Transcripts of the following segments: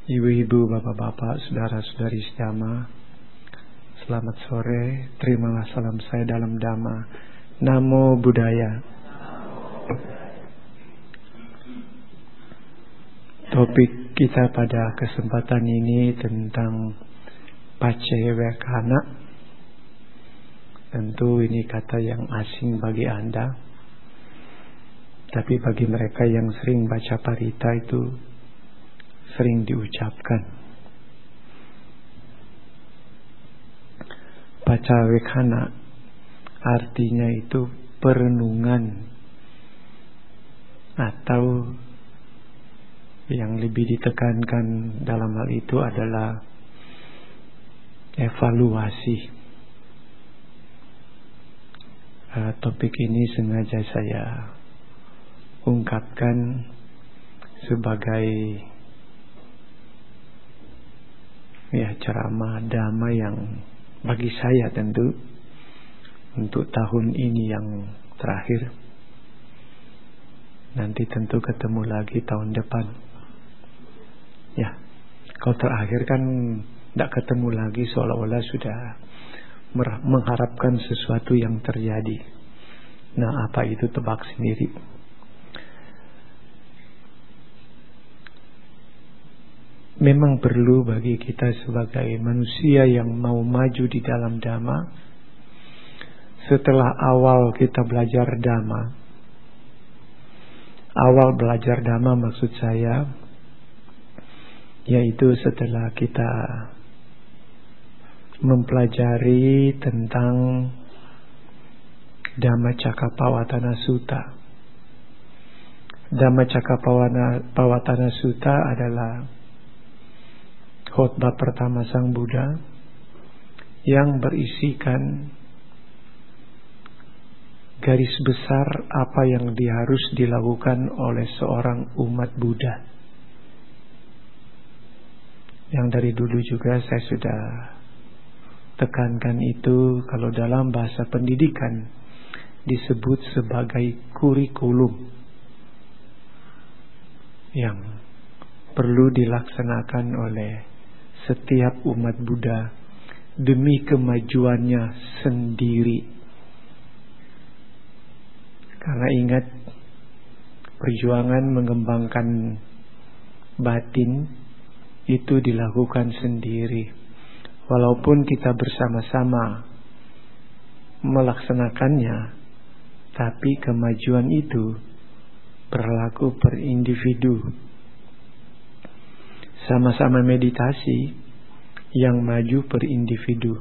Ibu-ibu, bapak-bapak, saudara-saudari sejamaah, selamat sore. Terimalah salam saya dalam Dhamma. Namo Buddhaya. Topik kita pada kesempatan ini tentang Paccayewekkhana. Tentu ini kata yang asing bagi Anda, tapi bagi mereka yang sering baca parita itu sering diucapkan. Paccayewekkhana artinya itu perenungan, atau yang lebih ditekankan dalam hal itu adalah evaluasi. Topik ini sengaja saya ungkapkan sebagai ceramah Dhamma yang bagi saya tentu untuk tahun ini yang terakhir. Nanti tentu ketemu lagi tahun depan. Kalau terakhir kan tidak ketemu lagi, seolah-olah sudah mengharapkan sesuatu yang terjadi. Nah, apa itu tebak sendiri. Memang perlu bagi kita sebagai manusia yang mau maju di dalam Dhamma, setelah awal kita belajar Dhamma. Awal belajar Dhamma maksud saya, yaitu setelah kita mempelajari tentang Dhammacakkappavattana Sutta. Dhammacakkappavattana Sutta adalah khotbah pertama Sang Buddha yang berisikan garis besar apa yang harus dilakukan oleh seorang umat Buddha. Yang dari dulu juga saya sudah tekankan itu, kalau dalam bahasa pendidikan disebut sebagai kurikulum yang perlu dilaksanakan oleh setiap umat Buddha demi kemajuannya sendiri. Karena ingat, perjuangan mengembangkan batin itu dilakukan sendiri. Walaupun kita bersama-sama melaksanakannya, tapi kemajuan itu berlaku per individu. Sama-sama meditasi, yang maju per individu.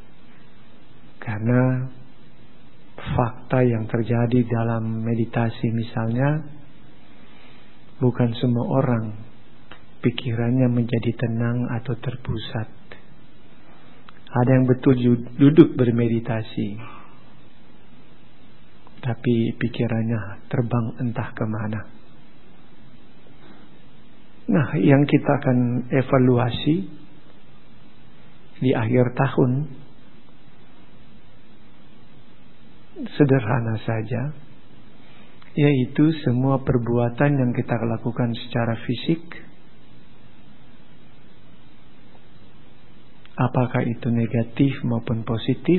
Karena fakta yang terjadi dalam meditasi misalnya, bukan semua orang pikirannya menjadi tenang atau terpusat. Ada yang betul duduk bermeditasi, tapi pikirannya terbang entah kemana. Nah, yang kita akan evaluasi di akhir tahun sederhana saja, yaitu semua perbuatan yang kita lakukan secara fisik, apakah itu negatif maupun positif,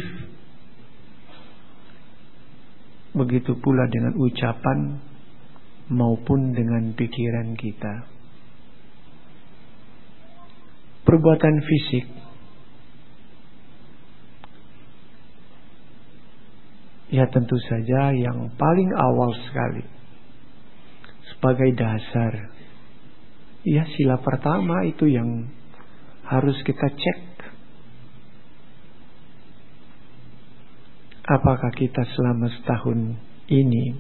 begitu pula dengan ucapan maupun dengan pikiran kita. Perbuatan fisik tentu saja yang paling awal sekali sebagai dasar, sila pertama itu yang harus kita cek. Apakah kita selama setahun ini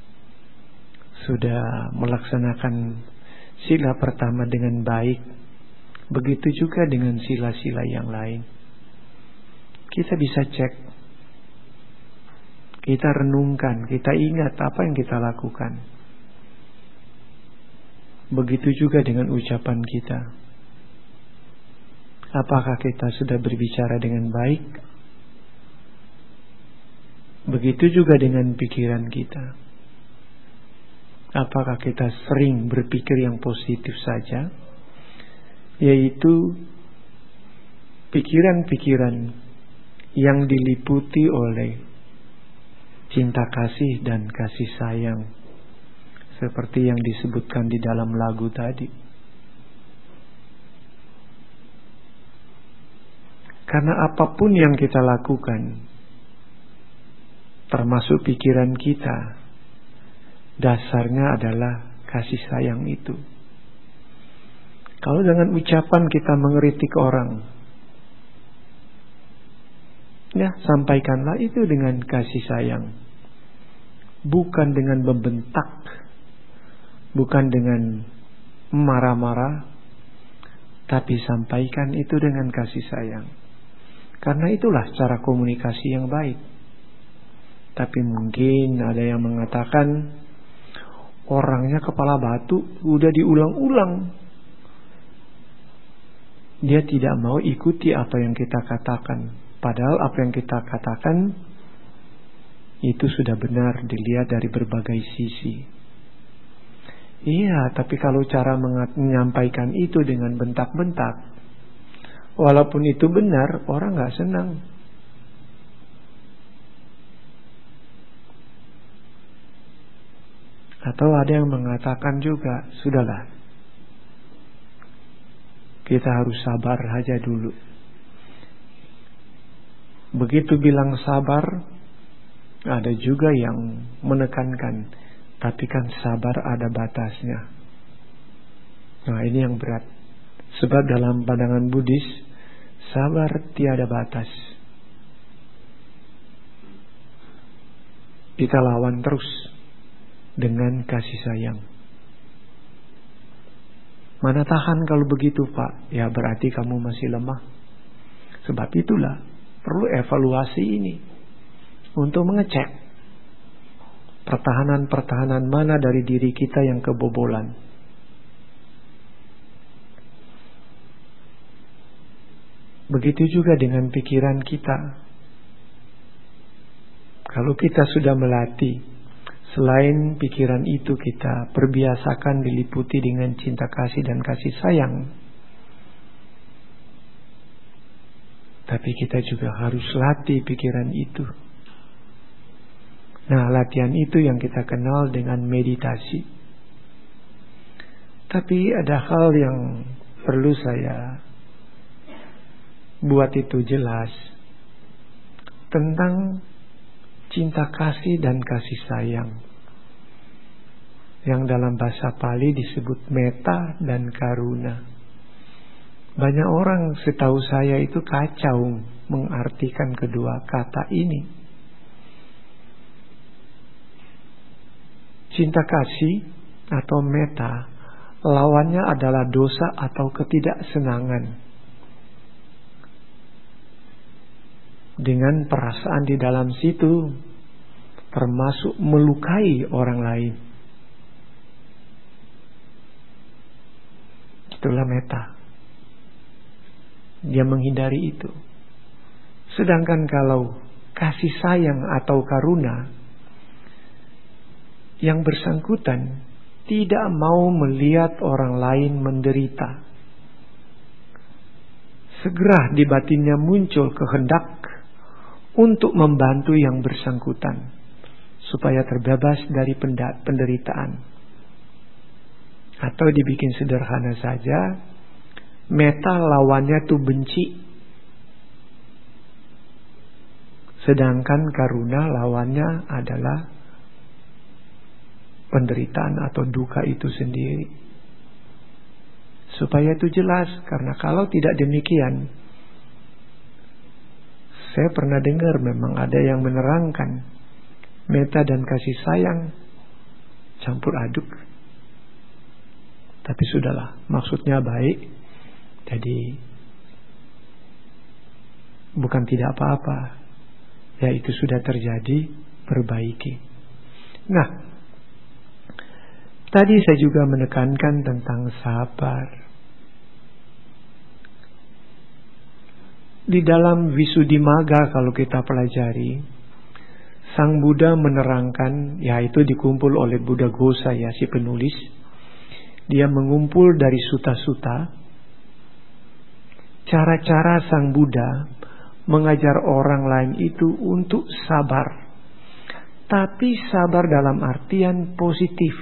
sudah melaksanakan sila pertama dengan baik? Begitu juga dengan sila-sila yang lain. Kita bisa cek, kita renungkan, kita ingat apa yang kita lakukan. Begitu juga dengan ucapan kita. Apakah kita sudah berbicara dengan baik? Begitu juga dengan pikiran kita. Apakah kita sering berpikir yang positif saja? yaitu pikiran-pikiran yang diliputi oleh cinta kasih dan kasih sayang, seperti yang disebutkan di dalam lagu tadi. Karena apapun yang kita lakukan, termasuk pikiran kita, dasarnya adalah kasih sayang itu. Kalau dengan ucapan kita mengkritik orang, ya sampaikanlah itu dengan kasih sayang, bukan dengan membentak, bukan dengan marah-marah, tapi sampaikan itu dengan kasih sayang. Karena itulah cara komunikasi yang baik. Tapi mungkin ada yang mengatakan orangnya kepala batu, udah diulang-ulang, dia tidak mau ikuti apa yang kita katakan. Padahal apa yang kita katakan itu sudah benar dilihat dari berbagai sisi. Iya, tapi kalau cara menyampaikan itu dengan bentak-bentak, walaupun itu benar, orang gak senang. Atau ada yang mengatakan juga, sudahlah, kita harus sabar aja dulu. Begitu bilang sabar, ada juga yang menekankan, tapi kan sabar ada batasnya. Nah, ini yang berat. Sebab dalam pandangan Buddhis, sabar tiada batas. Kita lawan terus dengan kasih sayang. Mana tahan kalau begitu, Pak? Ya berarti kamu masih lemah. Sebab itulah perlu evaluasi ini untuk mengecek pertahanan-pertahanan mana dari diri kita yang kebobolan. Begitu juga dengan pikiran kita. Kalau kita sudah melatih, selain pikiran itu kita perbiasakan diliputi dengan cinta kasih dan kasih sayang, tapi kita juga harus latih pikiran itu. Nah, latihan itu yang kita kenal dengan meditasi. Tapi ada hal yang perlu saya buat itu jelas tentang cinta kasih dan kasih sayang, yang dalam bahasa Pali disebut metta dan karuna. Banyak orang setahu saya itu kacau mengartikan kedua kata ini. Cinta kasih atau metta, lawannya adalah dosa atau ketidaksenangan. Dengan perasaan di dalam situ, termasuk melukai orang lain. Itulah metta. Dia menghindari itu. Sedangkan kalau kasih sayang atau karuna, yang bersangkutan tidak mau melihat orang lain menderita. Segera di batinnya muncul kehendak untuk membantu yang bersangkutan supaya terbebas dari penderitaan. Atau dibikin sederhana saja, metta lawannya tuh benci, sedangkan karuna lawannya adalah penderitaan atau duka itu sendiri. Supaya itu jelas, karena kalau tidak demikian, saya pernah dengar memang ada yang menerangkan metta dan kasih sayang campur aduk. Tapi sudahlah, maksudnya baik. Jadi bukan tidak apa-apa. Ya itu sudah terjadi, perbaiki. Nah, tadi saya juga menekankan tentang sabar. Di dalam Visuddhimagga kalau kita pelajari, Sang Buddha menerangkan, yaitu dikumpul oleh Buddha Ghosa ya si penulis. Dia mengumpul dari suta-suta cara-cara Sang Buddha mengajar orang lain itu untuk sabar. Tapi sabar dalam artian positif.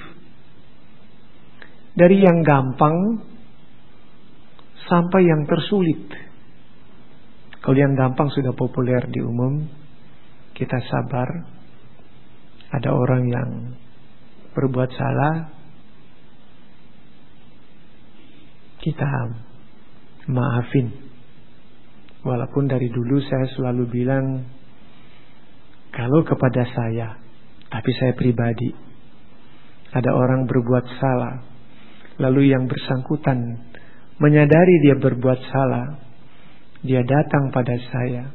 Dari yang gampang sampai yang tersulit. Kalau yang gampang sudah populer di umum, kita sabar. Ada orang yang berbuat salah, kita maafin. Walaupun dari dulu saya selalu bilang, kalau kepada saya, tapi saya pribadi, ada orang berbuat salah, lalu yang bersangkutan menyadari dia berbuat salah, dia datang pada saya,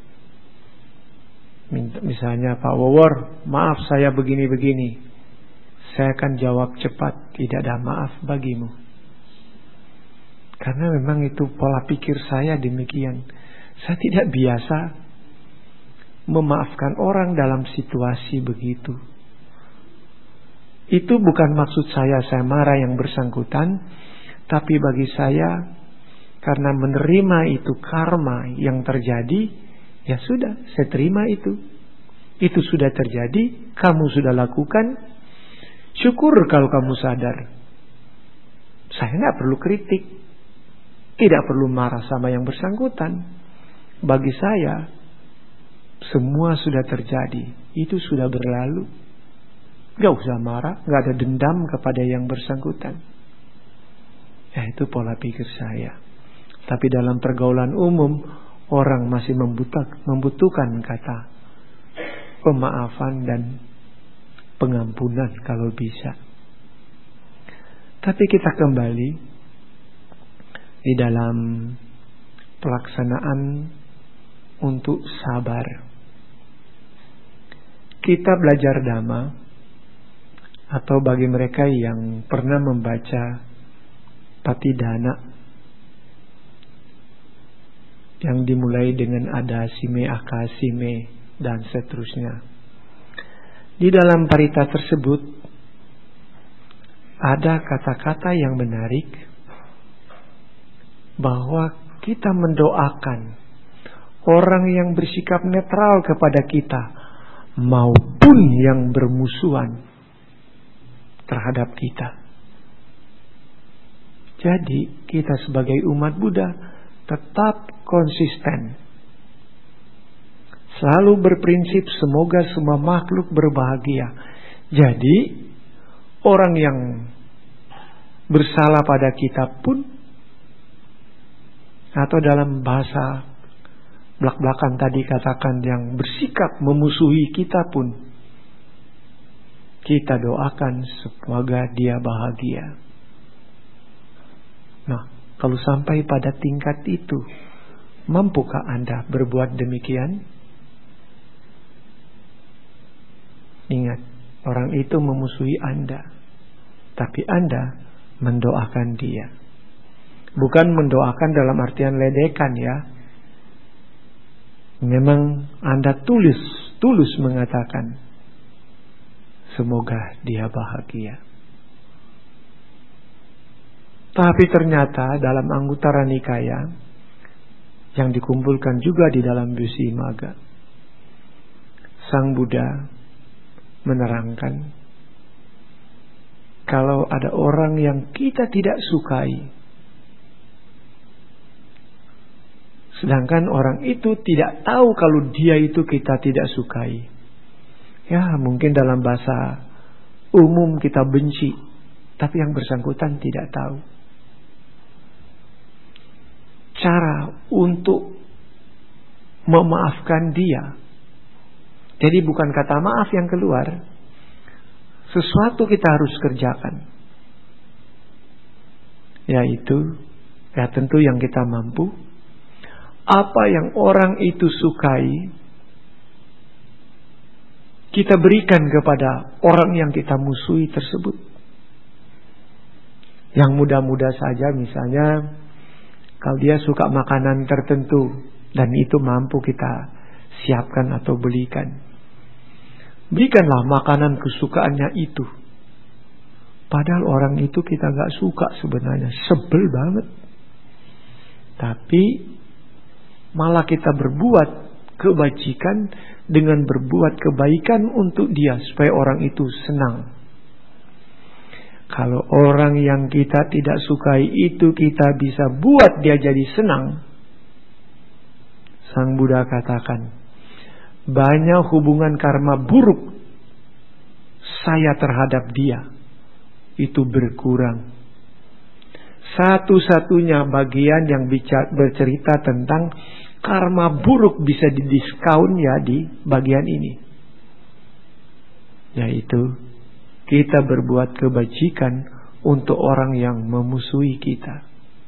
misalnya, Pak Wawor, maaf saya begini-begini. Saya akan jawab cepat, tidak ada maaf bagimu. Karena memang itu pola pikir saya demikian. Saya tidak biasa memaafkan orang dalam situasi begitu. Itu bukan maksud saya marah yang bersangkutan, tapi bagi saya, karena menerima itu karma yang terjadi, ya sudah, saya terima itu. Itu sudah terjadi, kamu sudah lakukan. Syukur kalau kamu sadar. Saya nggak perlu kritik, tidak perlu marah sama yang bersangkutan. Bagi saya, semua sudah terjadi, itu sudah berlalu. Gak usah marah, gak ada dendam kepada yang bersangkutan. Ya, itu pola pikir saya. Tapi dalam pergaulan umum, orang masih membutuhkan kata pemaafan dan pengampunan kalau bisa. Tapi kita kembali di dalam pelaksanaan untuk sabar. Kita belajar Dhamma, atau bagi mereka yang pernah membaca Patidana yang dimulai dengan ada sime akasime dan seterusnya. Di dalam parita tersebut ada kata-kata yang menarik bahwa kita mendoakan orang yang bersikap netral kepada kita maupun yang bermusuhan terhadap kita. Jadi kita sebagai umat Buddha tetap konsisten, selalu berprinsip semoga semua makhluk berbahagia. Jadi orang yang bersalah pada kita pun, atau dalam bahasa belak-belakan tadi katakan yang bersikap memusuhi kita pun, kita doakan semoga dia bahagia. Nah, kalau sampai pada tingkat itu, mampukah Anda berbuat demikian? Ingat, orang itu memusuhi Anda, tapi Anda mendoakan dia. Bukan mendoakan dalam artian ledekan ya. Memang Anda tulus mengatakan semoga dia bahagia. Tapi ternyata dalam Anguttara Nikaya yang dikumpulkan juga di dalam Visuddhimagga, Sang Buddha menerangkan kalau ada orang yang kita tidak sukai, sedangkan orang itu tidak tahu kalau dia itu kita tidak sukai, ya mungkin dalam bahasa umum kita benci, tapi yang bersangkutan tidak tahu. Cara untuk memaafkan dia, jadi bukan kata maaf yang keluar, sesuatu kita harus kerjakan, yaitu ya tentu yang kita mampu. Apa yang orang itu sukai, kita berikan kepada orang yang kita musuhi tersebut. Yang mudah-mudah saja, misalnya kalau dia suka makanan tertentu dan itu mampu kita siapkan atau belikan, berikanlah makanan kesukaannya itu. Padahal orang itu kita gak suka sebenarnya, sebel banget. Tapi Malah kita berbuat kebajikan dengan berbuat kebaikan untuk dia supaya orang itu senang. Kalau orang yang kita tidak sukai itu kita bisa buat dia jadi senang. Sang Buddha katakan, banyak hubungan karma buruk saya terhadap dia itu berkurang. Satu-satunya bagian yang bercerita tentang karma buruk bisa didiskaun ya di bagian ini, yaitu kita berbuat kebajikan untuk orang yang memusuhi kita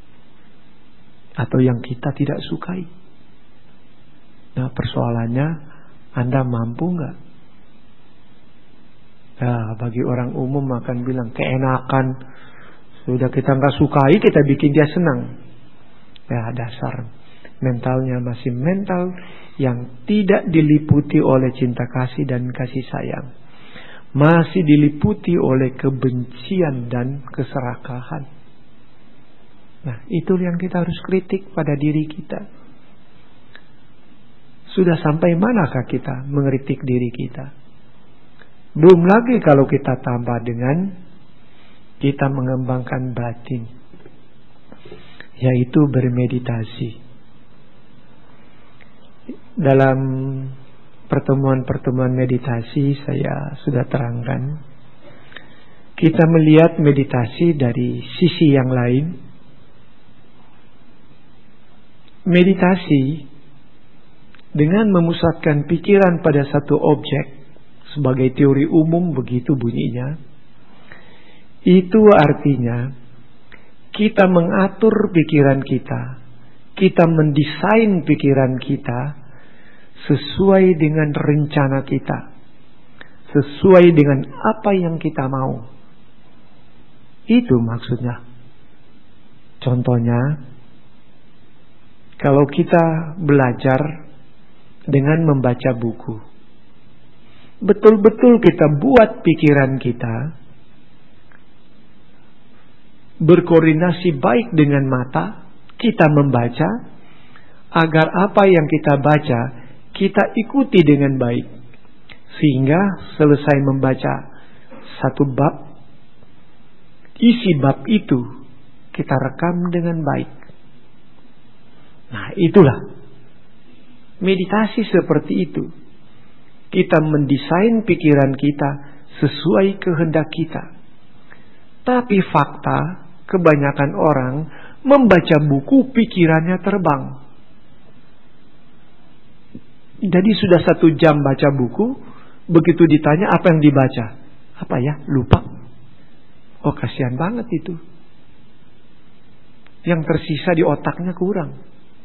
atau yang kita tidak sukai. Nah, persoalannya, Anda mampu nggak? Nah, bagi orang umum akan bilang keenakan, sudah kita nggak sukai kita bikin dia senang. Ya, dasar mentalnya masih mental yang tidak diliputi oleh cinta kasih dan kasih sayang, masih diliputi oleh kebencian dan keserakahan. Nah, itu yang kita harus kritik pada diri kita. Sudah sampai manakah kita mengkritik diri kita? Belum lagi kalau kita tambah dengan kita mengembangkan batin, yaitu bermeditasi. Dalam pertemuan-pertemuan meditasi saya sudah terangkan, kita melihat meditasi dari sisi yang lain. Meditasi dengan memusatkan pikiran pada satu objek, sebagai teori umum begitu bunyinya, itu artinya kita mengatur pikiran kita mendesain pikiran kita sesuai dengan rencana kita, sesuai dengan apa yang kita mau. Itu maksudnya. Contohnya, kalau kita belajar dengan membaca buku, betul-betul kita buat pikiran kita berkoordinasi baik dengan mata, kita membaca, agar apa yang kita baca kita ikuti dengan baik, sehingga selesai membaca satu bab, isi bab itu kita rekam dengan baik. Nah, itulah meditasi seperti itu. Kita mendesain pikiran kita sesuai kehendak kita. Tapi fakta, kebanyakan orang membaca buku pikirannya terbang. Jadi sudah 1 jam baca buku, begitu ditanya apa yang dibaca, apa ya, lupa. Oh, kasihan banget itu. Yang tersisa di otaknya kurang.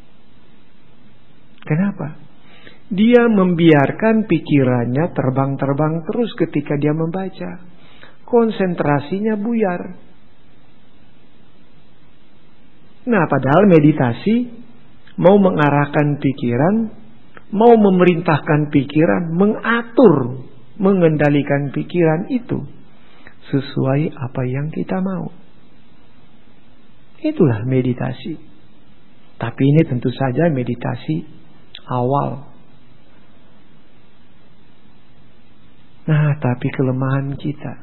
Kenapa? Dia membiarkan pikirannya terbang-terbang terus ketika dia membaca. Konsentrasinya buyar. Nah, padahal meditasi mau mengarahkan pikiran, mau memerintahkan pikiran, mengatur, mengendalikan pikiran itu sesuai apa yang kita mau. Itulah meditasi. Tapi ini tentu saja meditasi awal. Nah, tapi kelemahan kita,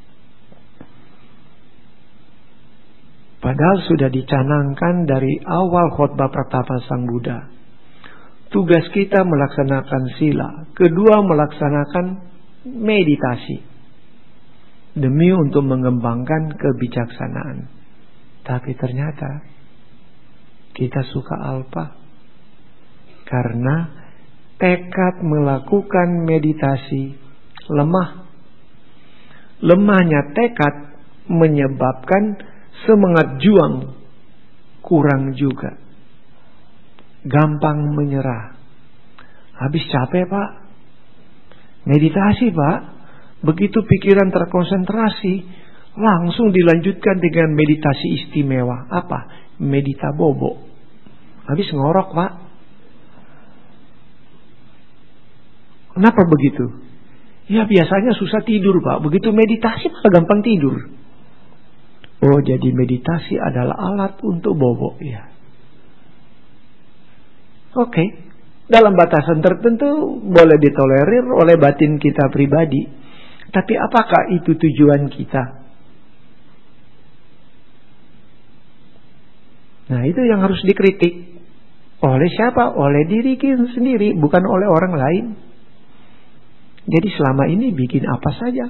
padahal sudah dicanangkan dari awal khotbah pertama Sang Buddha, tugas kita melaksanakan sila, kedua melaksanakan meditasi demi untuk mengembangkan kebijaksanaan. Tapi ternyata kita suka alpa karena tekad melakukan meditasi lemah. Lemahnya tekad menyebabkan semangat juang kurang juga. Gampang menyerah. Habis capek, Pak. Meditasi, Pak. Begitu pikiran terkonsentrasi, langsung dilanjutkan dengan meditasi istimewa. Apa? Medita bobo. Habis ngorok, Pak. Kenapa begitu? Ya, biasanya susah tidur, Pak. Begitu meditasi malah gampang tidur. Oh, jadi meditasi adalah alat untuk bobo, ya. Oke, dalam batasan tertentu boleh ditolerir oleh batin kita pribadi. Tapi apakah itu tujuan kita? Nah, itu yang harus dikritik. Oleh siapa? Oleh diri kita sendiri, bukan oleh orang lain. Jadi selama ini bikin apa saja?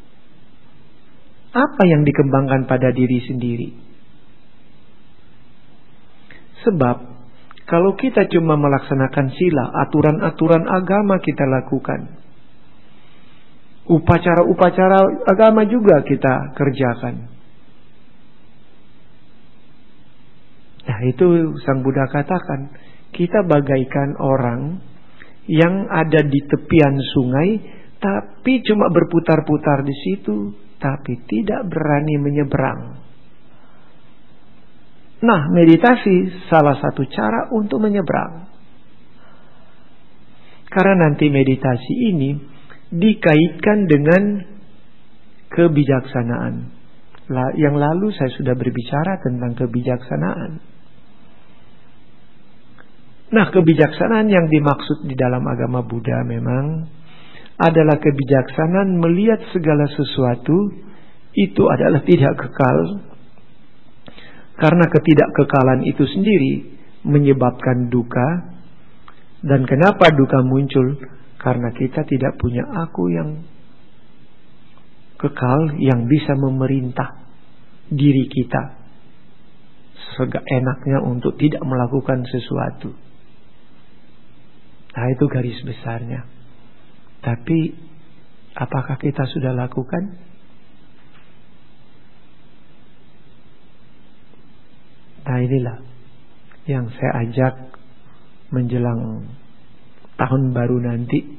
Apa yang dikembangkan pada diri sendiri? Sebab kalau kita cuma melaksanakan sila, aturan-aturan agama kita lakukan. Upacara-upacara agama juga kita kerjakan. Nah, itu Sang Buddha katakan, kita bagaikan orang yang ada di tepian sungai, tapi cuma berputar-putar di situ, tapi tidak berani menyeberang. Nah, meditasi salah satu cara untuk menyeberang. Karena nanti meditasi ini dikaitkan dengan kebijaksanaan. Yang lalu saya sudah berbicara tentang kebijaksanaan. Nah, kebijaksanaan yang dimaksud di dalam agama Buddha memang adalah kebijaksanaan melihat segala sesuatu itu adalah tidak kekal. Karena ketidakkekalan itu sendiri menyebabkan duka. Dan kenapa duka muncul? Karena kita tidak punya aku yang kekal, yang bisa memerintah diri kita seenaknya untuk tidak melakukan sesuatu. Nah, itu garis besarnya. Tapi apakah kita sudah lakukan? Nah, inilah yang saya ajak menjelang tahun baru nanti.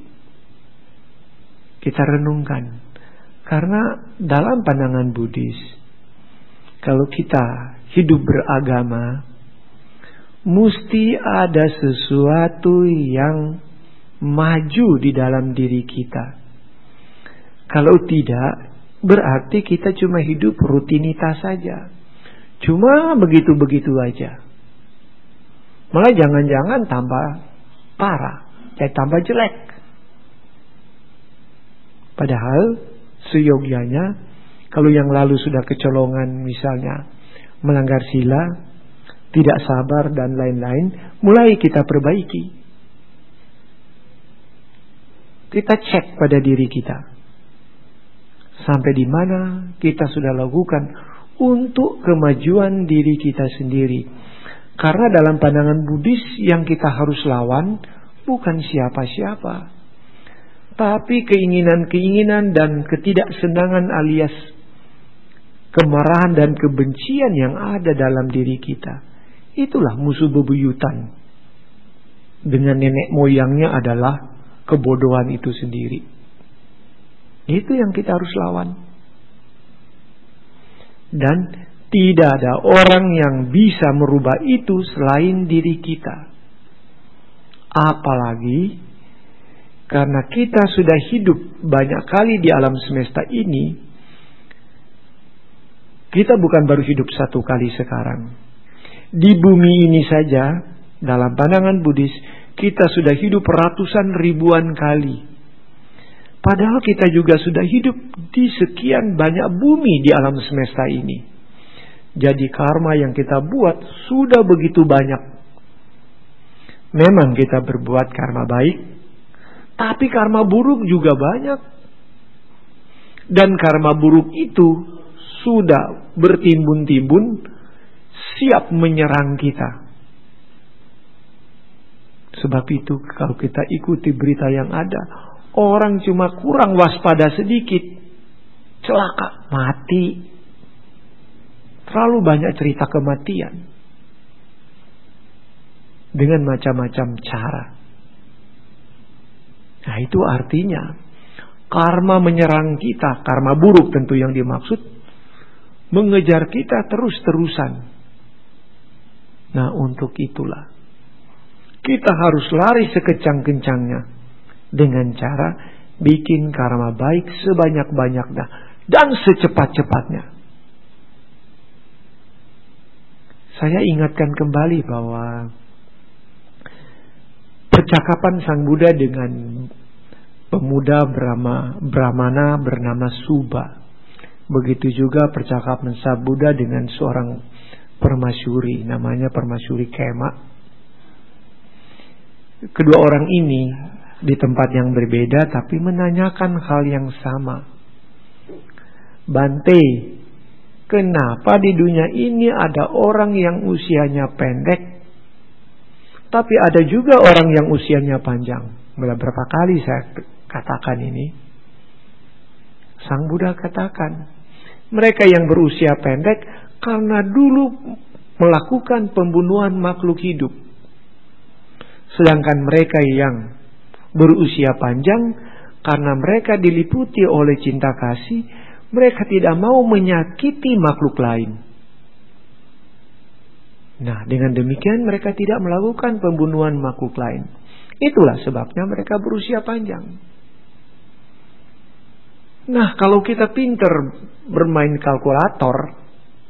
Kita renungkan. Karena dalam pandangan Buddhis, kalau kita hidup beragama, mesti ada sesuatu yang maju di dalam diri kita. Kalau tidak, berarti kita cuma hidup rutinitas saja. Cuma begitu-begitu aja. Malah jangan-jangan tambah parah, tambah jelek. Padahal seyogyanya, kalau yang lalu sudah kecolongan misalnya melanggar sila, tidak sabar dan lain-lain, mulai kita perbaiki. Kita cek pada diri kita. Sampai di mana kita sudah lakukan untuk kemajuan diri kita sendiri. Karena dalam pandangan Buddhis yang kita harus lawan bukan siapa-siapa. Tapi keinginan-keinginan dan ketidaksenangan alias kemarahan dan kebencian yang ada dalam diri kita. Itulah musuh bebuyutan. Dengan nenek moyangnya adalah kebodohan itu sendiri. Itu yang kita harus lawan. Dan tidak ada orang yang bisa merubah itu selain diri kita. Apalagi karena kita sudah hidup banyak kali di alam semesta ini. Kita bukan baru hidup satu kali sekarang. Di bumi ini saja, dalam pandangan Buddhis, kita sudah hidup ratusan ribuan kali. Padahal kita juga sudah hidup di sekian banyak bumi di alam semesta ini. Jadi karma yang kita buat sudah begitu banyak. Memang kita berbuat karma baik, tapi karma buruk juga banyak. Dan karma buruk itu sudah bertimbun-timbun, siap menyerang kita. Sebab itu kalau kita ikuti berita yang ada, orang cuma kurang waspada sedikit, celaka, mati. Terlalu banyak cerita kematian. Dengan macam-macam cara. Nah, itu artinya karma menyerang kita, karma buruk tentu yang dimaksud, mengejar kita terus-terusan. Nah, untuk itulah kita harus lari sekecang-kencangnya dengan cara bikin karma baik sebanyak-banyaknya dan secepat-cepatnya. Saya ingatkan kembali bahwa percakapan Sang Buddha dengan pemuda Brahmana bernama Suba. Begitu juga percakapan Sang Buddha dengan seorang permasyuri, namanya permasyuri Kema. Kedua orang ini di tempat yang berbeda tapi menanyakan hal yang sama. Bante, kenapa di dunia ini ada orang yang usianya pendek, tapi ada juga orang yang usianya panjang? Berapa kali saya katakan ini. Sang Buddha katakan, mereka yang berusia pendek karena dulu melakukan pembunuhan makhluk hidup. Sedangkan mereka yang berusia panjang karena mereka diliputi oleh cinta kasih, mereka tidak mau menyakiti makhluk lain. Nah, dengan demikian mereka tidak melakukan pembunuhan makhluk lain. Itulah sebabnya mereka berusia panjang. Nah, kalau kita pintar bermain kalkulator,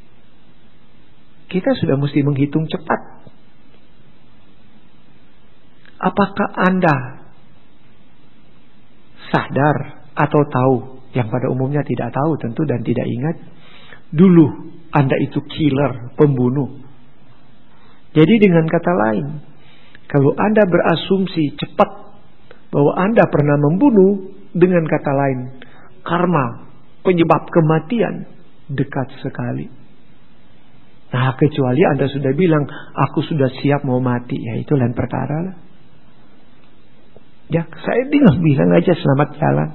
kita sudah mesti menghitung cepat. Apakah Anda sadar atau tahu, yang pada umumnya tidak tahu tentu dan tidak ingat, dulu Anda itu killer, pembunuh. Jadi dengan kata lain, kalau Anda berasumsi cepat bahwa Anda pernah membunuh, dengan kata lain, karma, penyebab kematian, dekat sekali. Nah, kecuali Anda sudah bilang, aku sudah siap mau mati, ya itu lain perkara lah. Ya, saya tinggal bilang aja selamat jalan.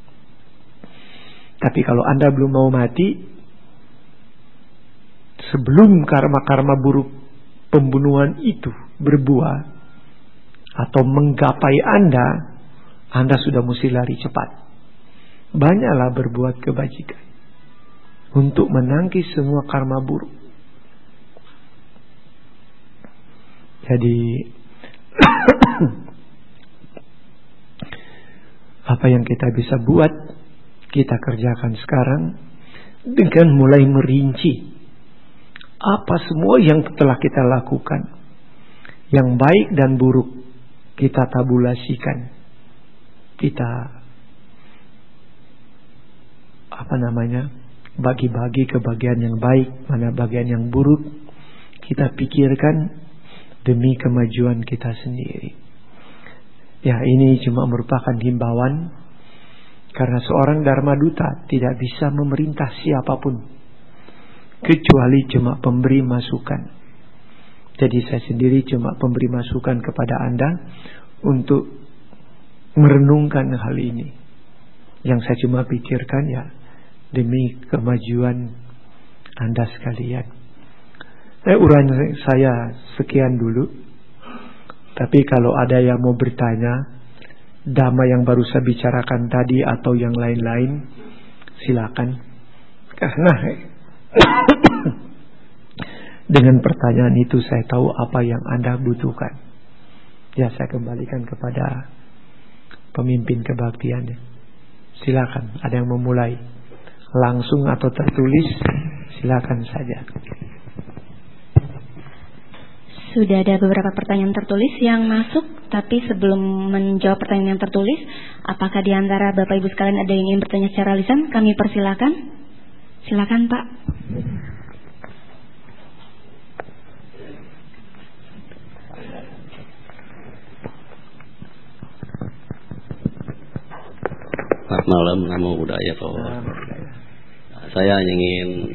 Tapi kalau Anda belum mau mati, sebelum karma-karma buruk pembunuhan itu berbuah atau menggapai Anda sudah mesti lari cepat. Banyaklah berbuat kebajikan untuk menangkis semua karma buruk. Jadi apa yang kita bisa buat, kita kerjakan sekarang dengan mulai merinci apa semua yang telah kita lakukan, yang baik dan buruk, kita tabulasikan. Kita bagi-bagi ke bagian yang baik, mana bagian yang buruk, kita pikirkan demi kemajuan kita sendiri. Ya, ini cuma merupakan himbauan, karena seorang Dharma Duta tidak bisa memerintah siapapun kecuali cuma pemberi masukan. Jadi saya sendiri cuma pemberi masukan kepada Anda untuk merenungkan hal ini. Yang saya cuma pikirkan ya demi kemajuan Anda sekalian. Uraian saya sekian dulu. Tapi kalau ada yang mau bertanya, Dhamma yang baru saya bicarakan tadi atau yang lain-lain, silakan. Karena dengan pertanyaan itu saya tahu apa yang Anda butuhkan. Ya, saya kembalikan kepada pemimpin kebaktiannya. Silakan, ada yang memulai langsung atau tertulis, silakan saja. Sudah ada beberapa pertanyaan tertulis yang masuk, tapi sebelum menjawab pertanyaan yang tertulis, apakah di antara Bapak Ibu sekalian ada yang ingin bertanya secara lisan? Kami persilakan. Silakan, Pak. Selamat malam, Namo Buddhaya Pak. Saya ingin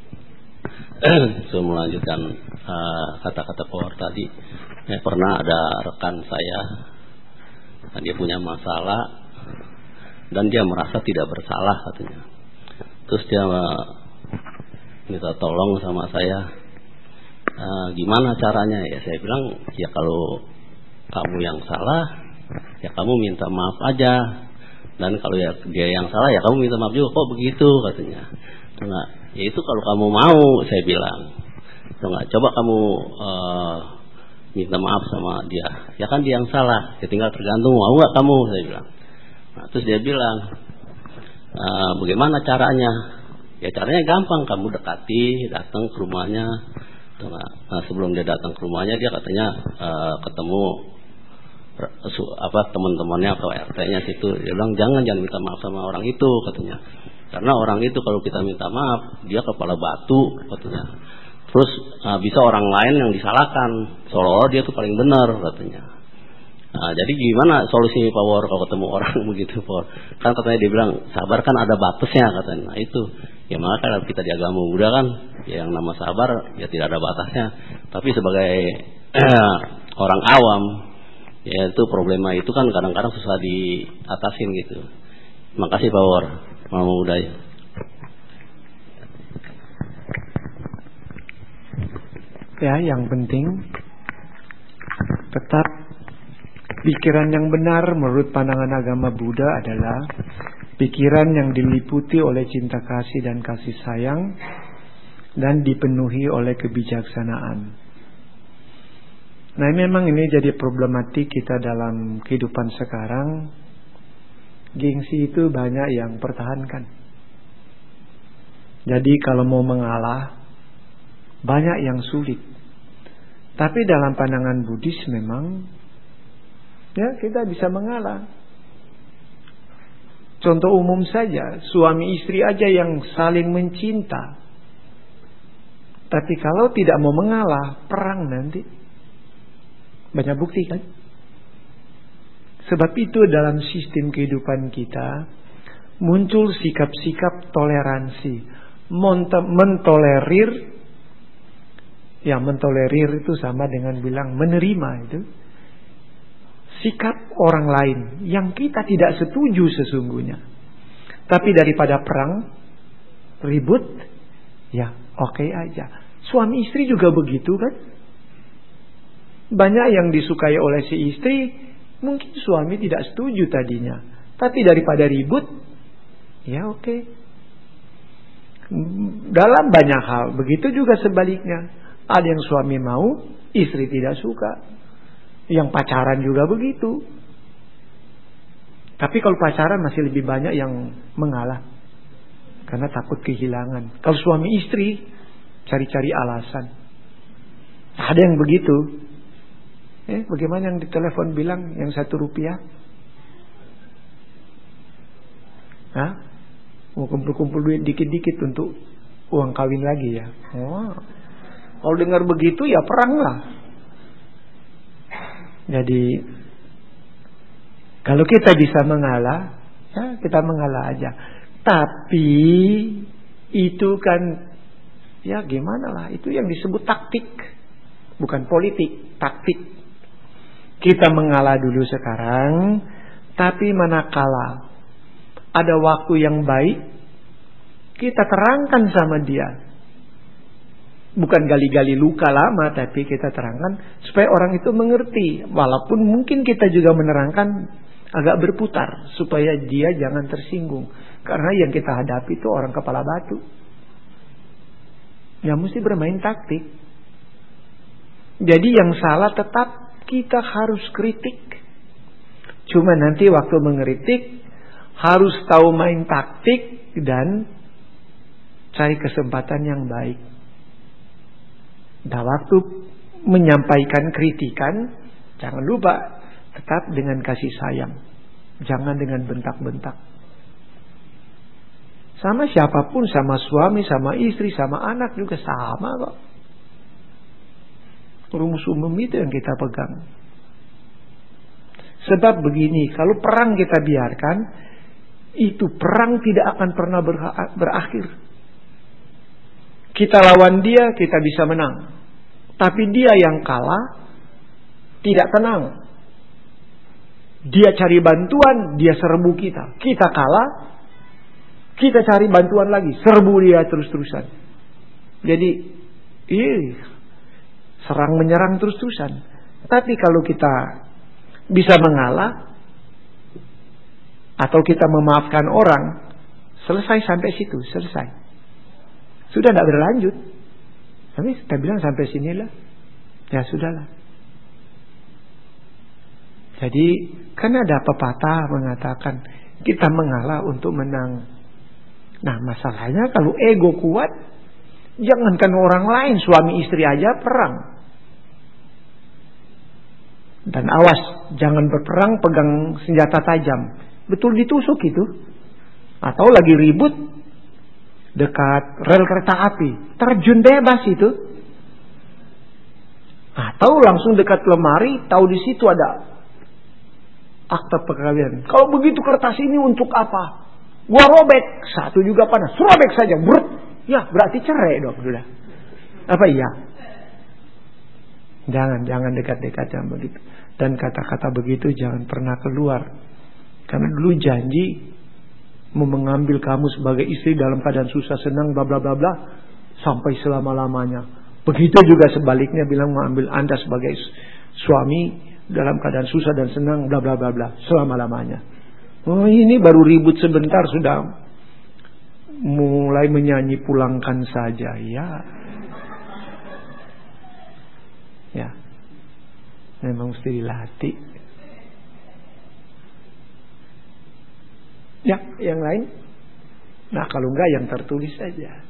melanjutkan kata-kata Pak tadi. Pernah ada rekan saya, dia punya masalah dan dia merasa tidak bersalah katanya. Terus dia minta tolong sama saya, gimana caranya ya? Saya bilang, ya kalau kamu yang salah, ya kamu minta maaf aja. Dan kalau ya dia yang salah, ya kamu minta maaf juga. Kok begitu katanya? Enggak, ya itu kalau kamu mau, saya bilang. Enggak, coba kamu minta maaf sama dia. Ya kan dia yang salah, ya tinggal tergantung mau nggak kamu, saya bilang. Nah, terus dia bilang, bagaimana caranya? Ya caranya gampang, kamu dekati, datang ke rumahnya. Nah, sebelum dia datang ke rumahnya, dia katanya ketemu teman-temannya atau RT-nya situ, dia bilang jangan minta maaf sama orang itu katanya. Karena orang itu kalau kita minta maaf, dia kepala batu katanya. Terus bisa orang lain yang disalahkan, seolah-olah dia tuh paling benar katanya. Nah, jadi gimana solusinya Pak War kalau ketemu orang begitu Pak? Kan katanya dia bilang sabar kan ada batasnya katanya. Nah itu, ya maka kalau kita di agama Buddha kan, ya yang nama sabar ya tidak ada batasnya. Tapi sebagai orang awam, ya itu problema itu kan kadang-kadang susah diatasin gitu. Makasih Pak War, Mama Budaya. Ya, yang penting tetap pikiran yang benar menurut pandangan agama Buddha adalah pikiran yang diliputi oleh cinta kasih dan kasih sayang dan dipenuhi oleh kebijaksanaan. Nah, memang ini jadi problematik kita dalam kehidupan sekarang. Gengsi itu banyak yang pertahankan. Jadi kalau mau mengalah banyak yang sulit. Tapi dalam pandangan Buddhis memang ya kita bisa mengalah. Contoh umum saja, suami istri aja yang saling mencinta. Tapi kalau tidak mau mengalah, perang nanti. Banyak bukti kan? Sebab itu dalam sistem kehidupan kita muncul sikap-sikap toleransi, mentolerir. Ya, mentolerir itu sama dengan bilang menerima itu. Sikap orang lain yang kita tidak setuju sesungguhnya. Tapi daripada perang, ribut, ya oke aja. Suami istri juga begitu kan? Banyak yang disukai oleh si istri, mungkin suami tidak setuju tadinya. Tapi daripada ribut, ya oke. Dalam banyak hal, begitu juga sebaliknya. Ada yang suami mau, istri tidak suka. Yang pacaran juga begitu. Tapi kalau pacaran masih lebih banyak yang mengalah. Karena takut kehilangan. Kalau suami istri, cari-cari alasan. Ada yang begitu. Bagaimana yang di telepon bilang yang 1 rupiah? Hah? Mau kumpul-kumpul duit dikit-dikit untuk uang kawin lagi ya? Oh. Kalau dengar begitu ya perang lah. Jadi kalau kita bisa mengalah, ya kita mengalah aja. Tapi itu kan ya gimana lah, itu yang disebut taktik. Bukan politik, taktik. Kita mengalah dulu sekarang, tapi manakala ada waktu yang baik, kita terangkan sama dia. Bukan gali-gali luka lama, tapi kita terangkan supaya orang itu mengerti. Walaupun mungkin kita juga menerangkan agak berputar supaya dia jangan tersinggung. Karena yang kita hadapi itu orang kepala batu. Ya mesti bermain taktik. Jadi yang salah tetap kita harus kritik. Cuma nanti waktu mengkritik harus tahu main taktik dan cari kesempatan yang baik. Dan waktu menyampaikan kritikan, jangan lupa tetap dengan kasih sayang. Jangan dengan bentak-bentak. Sama siapapun, sama suami, sama istri, sama anak juga sama kok. Rumus umum itu yang kita pegang. Sebab begini, kalau perang kita biarkan, itu perang tidak akan pernah berakhir. Kita lawan dia, kita bisa menang. Tapi dia yang kalah, tidak tenang. Dia cari bantuan, dia serbu kita. Kita kalah, kita cari bantuan lagi, serbu dia terus-terusan. Jadi, serang menyerang terus-terusan. Tapi kalau kita bisa mengalah, atau kita memaafkan orang, selesai sampai situ, selesai. Sudah tidak berlanjut. Tapi kita bilang sampai sinilah. Ya sudahlah. Jadi kan ada pepatah mengatakan kita mengalah untuk menang. Nah masalahnya kalau ego kuat, jangankan orang lain, suami istri aja perang. Dan awas, jangan berperang pegang senjata tajam. Betul ditusuk itu. Atau lagi ribut dekat rel kereta api, terjun bebas itu. Atau langsung dekat lemari, tahu di situ ada akta perkawin. Kalau begitu kertas ini untuk apa? Gua robek. Satu juga panas. Robek saja. Brut. Ya, berarti cerai dong sudah. Apa iya? Jangan dekat-dekat yang begitu. Dan kata-kata begitu jangan pernah keluar. Karena dulu janji mau mengambil kamu sebagai istri dalam keadaan susah senang bla bla bla bla sampai selama-lamanya. Begitu juga sebaliknya bilang mau ambil Anda sebagai suami dalam keadaan susah dan senang bla bla bla bla selama-lamanya. Oh, ini baru ribut sebentar sudah mulai menyanyi pulangkan saja. Ya. Memang mesti dilatih. Ya, yang lain? Nah, kalau enggak yang tertulis saja.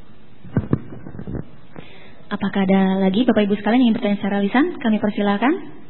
Apakah ada lagi Bapak Ibu sekalian yang ingin bertanya secara lisan? Kami persilakan.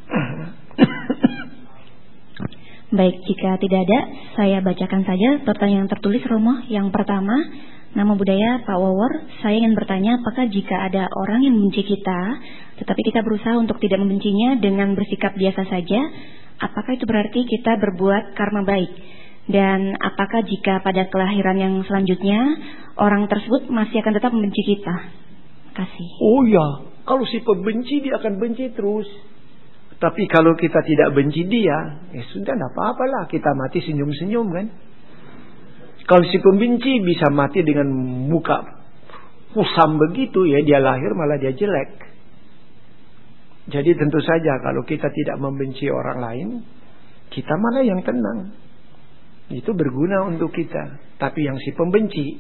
Baik, jika tidak ada, saya bacakan saja pertanyaan tertulis Romo. Yang pertama, nama budaya Pak Wawor, saya ingin bertanya apakah jika ada orang yang membenci kita, tetapi kita berusaha untuk tidak membencinya dengan bersikap biasa saja, apakah itu berarti kita berbuat karma baik? Dan apakah jika pada kelahiran yang selanjutnya orang tersebut masih akan tetap membenci kita? Kasih. Oh ya, kalau si pembenci dia akan benci terus. Tapi kalau kita tidak benci dia, sudah tidak apa-apalah, kita mati senyum-senyum kan. Kalau si pembenci bisa mati dengan muka kusam begitu, ya dia lahir malah dia jelek. Jadi tentu saja kalau kita tidak membenci orang lain, kita malah yang tenang. Itu berguna untuk kita. Tapi yang si pembenci,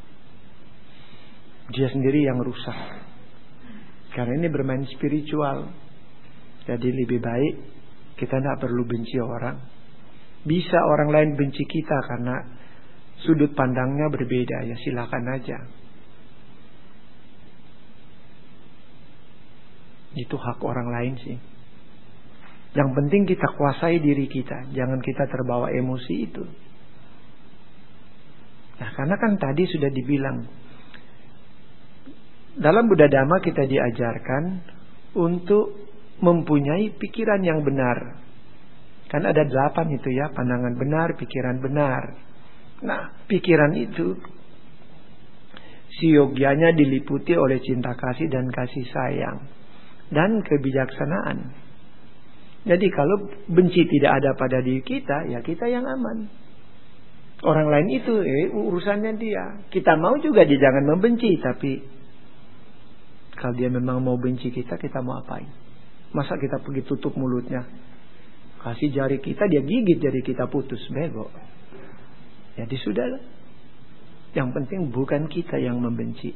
dia sendiri yang rusak. Karena ini bermain spiritual. Jadi lebih baik kita tidak perlu benci orang. Bisa orang lain benci kita karena sudut pandangnya berbeda, ya silakan aja. Itu hak orang lain sih. Yang penting kita kuasai diri kita. Jangan kita terbawa emosi itu. Nah, karena kan tadi sudah dibilang, dalam Buddha Dhamma kita diajarkan untuk mempunyai pikiran yang benar. Kan ada 8 itu ya, pandangan benar, pikiran benar. Nah, pikiran itu siogyanya diliputi oleh cinta kasih dan kasih sayang dan kebijaksanaan. Jadi kalau benci tidak ada pada diri kita, ya kita yang aman. Orang lain itu urusannya dia. Kita mau juga dia jangan membenci, tapi kalau dia memang mau benci kita mau apain? Masa kita pergi tutup mulutnya? Kasih jari kita, dia gigit jari kita putus, bego. Jadi sudahlah. Yang penting bukan kita yang membenci.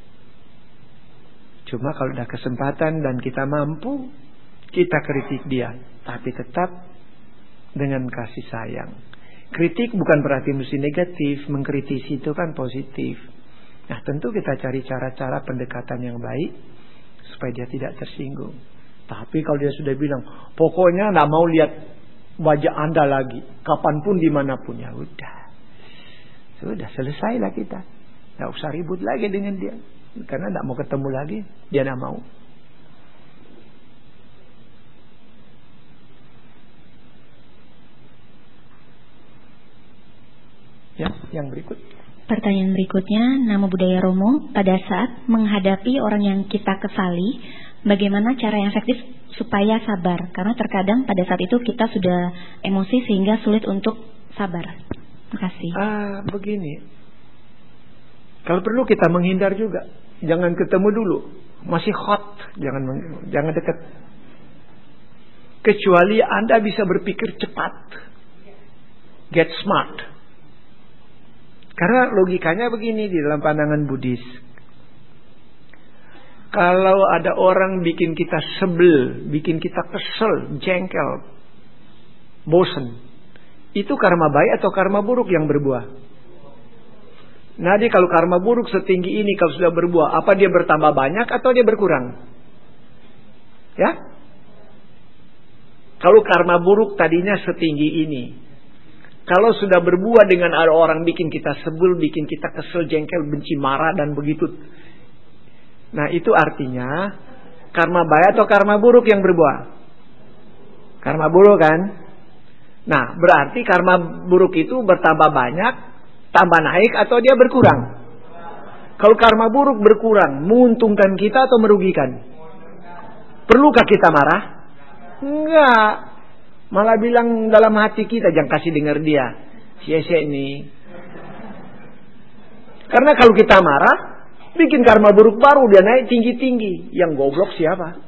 Cuma kalau ada kesempatan dan kita mampu, kita kritik dia, tapi tetap dengan kasih sayang. Kritik bukan berarti mesti negatif, mengkritisi itu kan positif. Nah, tentu kita cari cara-cara pendekatan yang baik supaya dia tidak tersinggung. Tapi kalau dia sudah bilang, pokoknya tidak mau lihat wajah Anda lagi, kapanpun dimanapun, ya udah, sudah selesailah kita. Tidak usah ribut lagi dengan dia, karena tidak mau ketemu lagi, dia tidak mau. Ya, yang berikut. Pertanyaan berikutnya, nama budaya Romo, pada saat menghadapi orang yang kita kesali, bagaimana cara yang efektif supaya sabar? Karena terkadang pada saat itu kita sudah emosi sehingga sulit untuk sabar. Terima kasih. Begini, kalau perlu kita menghindar juga. Jangan ketemu dulu, masih hot, jangan dekat. Kecuali Anda bisa berpikir cepat, get smart. Karena logikanya begini di dalam pandangan Buddhis. Kalau ada orang bikin kita sebel, bikin kita kesel, jengkel, bosen, itu karma baik atau karma buruk yang berbuah? Nah, dia kalau karma buruk setinggi ini kalau sudah berbuah, apa dia bertambah banyak atau dia berkurang? Ya? Kalau karma buruk tadinya setinggi ini, kalau sudah berbuah dengan ada orang bikin kita sebel, bikin kita kesel, jengkel, benci, marah dan begitu. Nah itu artinya karma baik atau karma buruk yang berbuah? Karma buruk kan? Nah berarti karma buruk itu bertambah banyak, tambah naik atau dia berkurang? Kalau karma buruk berkurang, menguntungkan kita atau merugikan? Perlukah kita marah? Enggak. Malah bilang dalam hati kita, jangan kasih dengar dia. Sia-sia ini. Karena kalau kita marah, bikin karma buruk baru, dia naik tinggi-tinggi. Yang goblok siapa?